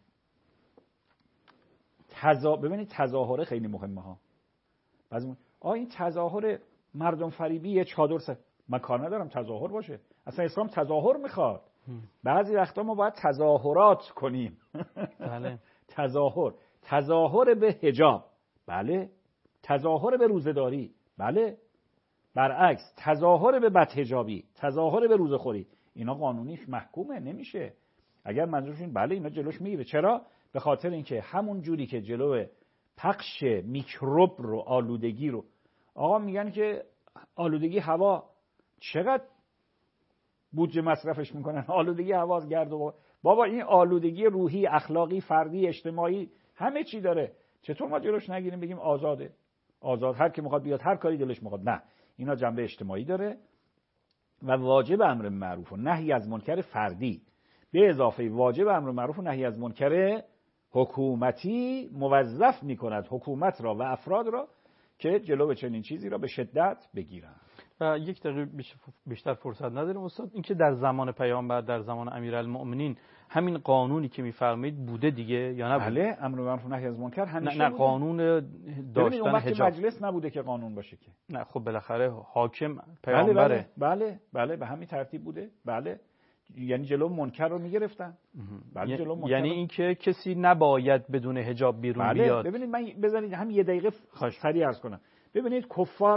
ببینید تظاهره خیلی مهمه ها. بعضی این تظاهر مردم فریبی یه چادر من کار ندارم تظاهر باشه. اصلا اسلام تظاهر میخواد. بعضی وقتا ما باید تظاهرات کنیم. بله. تظاهر به حجاب. بله. تظاهر به روزه‌داری. بله. برعکس تظاهر به بدحجابی، تظاهر به روزه‌خوری، اینا قانونیش محکومه، نمیشه. اگر منظورشون بله اینا جلوش میگیره. چرا؟ به خاطر اینکه همون جوری که جلو پخش میکروب رو، آلودگی رو، آقا میگن که آلودگی هوا چقدر بودجه مصرفش میکنن، آلودگی هوا، گرد و بابا این آلودگی روحی، اخلاقی، فردی، اجتماعی همه چی داره. چطور ما جلوش نگیریم بگیم آزاده؟ آزاد هر کی میخواد بیاد هر کاری دلش میخواد. نه، اینا جنبه اجتماعی داره و واجب امر معروف و نهی از منکر فردی به اضافه واجب امر معروف و نهی از منکر حکومتی موظف میکند حکومت را و افراد را که جلو چنین چیزی را به شدت بگیرند. یک دقیقه بیشتر فرصت نداریم استاد. اینکه در زمان پیامبر، در زمان امیرالمؤمنین همین قانونی که میفرمایید بوده دیگه یا نه؟ بله، امر معروف و نهی از منکر همیشه نه قانون داشتن حجاب مجلس نبوده که قانون باشه که. نه خب بالاخره حاکم پیامبره. بله به همین ترتیب بوده. بله یعنی جلو منکر رو میگرفتن. بله جلو منکر. یعنی اینکه کسی نباید بدون حجاب بیرون بیاد. ببینید من بذارید هم یه دقیقه سریع عرض کنم. ببینید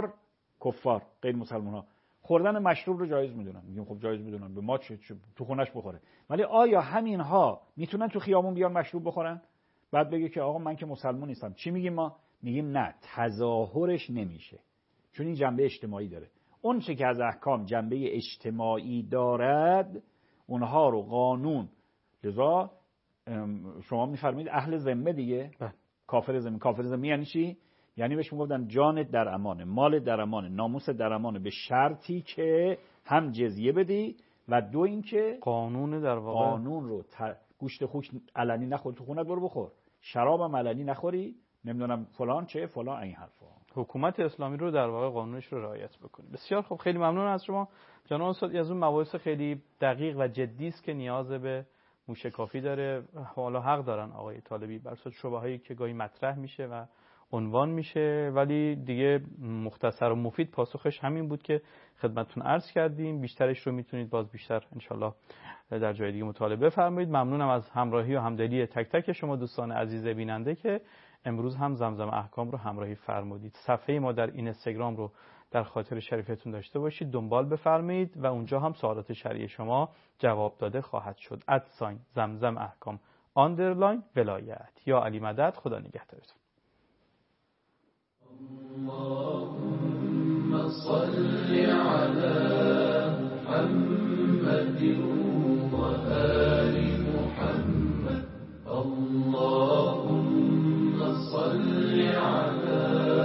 کفار غیر مسلمان ها خوردن مشروب رو جایز میدونن. میگیم خب جایز میدونن، به ما چه تو خونش بخوره. ولی آیا همین ها میتونن تو خیابون بیان مشروب بخورن؟ بعد بگه که آقا من که مسلمان نیستم. چی میگیم ما؟ میگیم نه، تظاهرش نمیشه، چون این جنبه اجتماعی داره. اون چه که از احکام جنبه اجتماعی دارد اونها رو قانون، لذا شما میفرمایید اهل ذمه دیگه، کافر ذمه یعنی چی؟ یعنی بهش میگفتن جانت در امانه، مالت در امانه، ناموست در امانه، به شرطی که هم جزیه بدی و دو اینکه قانون در واقع قانون رو گوشت خوک علنی نخور، تو خونت برو بخور، شرابم علنی نخوری، نمیدونم فلان چه فلان، این حرفا. حکومت اسلامی رو در واقع قانونش رو رعایت بکنه. بسیار خوب، خیلی ممنون از شما جناب استاد. از اون مباحث خیلی دقیق و جدی است که نیاز به موشکافی داره. حالا حق دارن آقای طالبی بر اساس شبههایی که گاهی مطرح میشه و عنوان میشه، ولی دیگه مختصر و مفید پاسخش همین بود که خدمتتون عرض کردیم. بیشترش رو میتونید باز بیشتر انشالله در جای دیگه مطالعه بفرمایید. ممنونم از همراهی و همدلی تک تک شما دوستان عزیز بیننده که امروز هم زمزم احکام رو همراهی فرمودید. صفحه ما در اینستاگرام رو در خاطر شریفتون داشته باشید، دنبال بفرمایید و اونجا هم سوالات شرعی شما جواب داده خواهد شد. @زمزم احکام _ولایت. یا علی مدد. خدا نگهدارتون. اللهم صل على محمد وآل محمد. اللهم صل على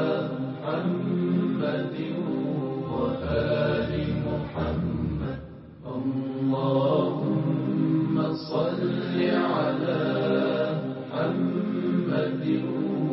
محمد وآل محمد. اللهم صل على محمد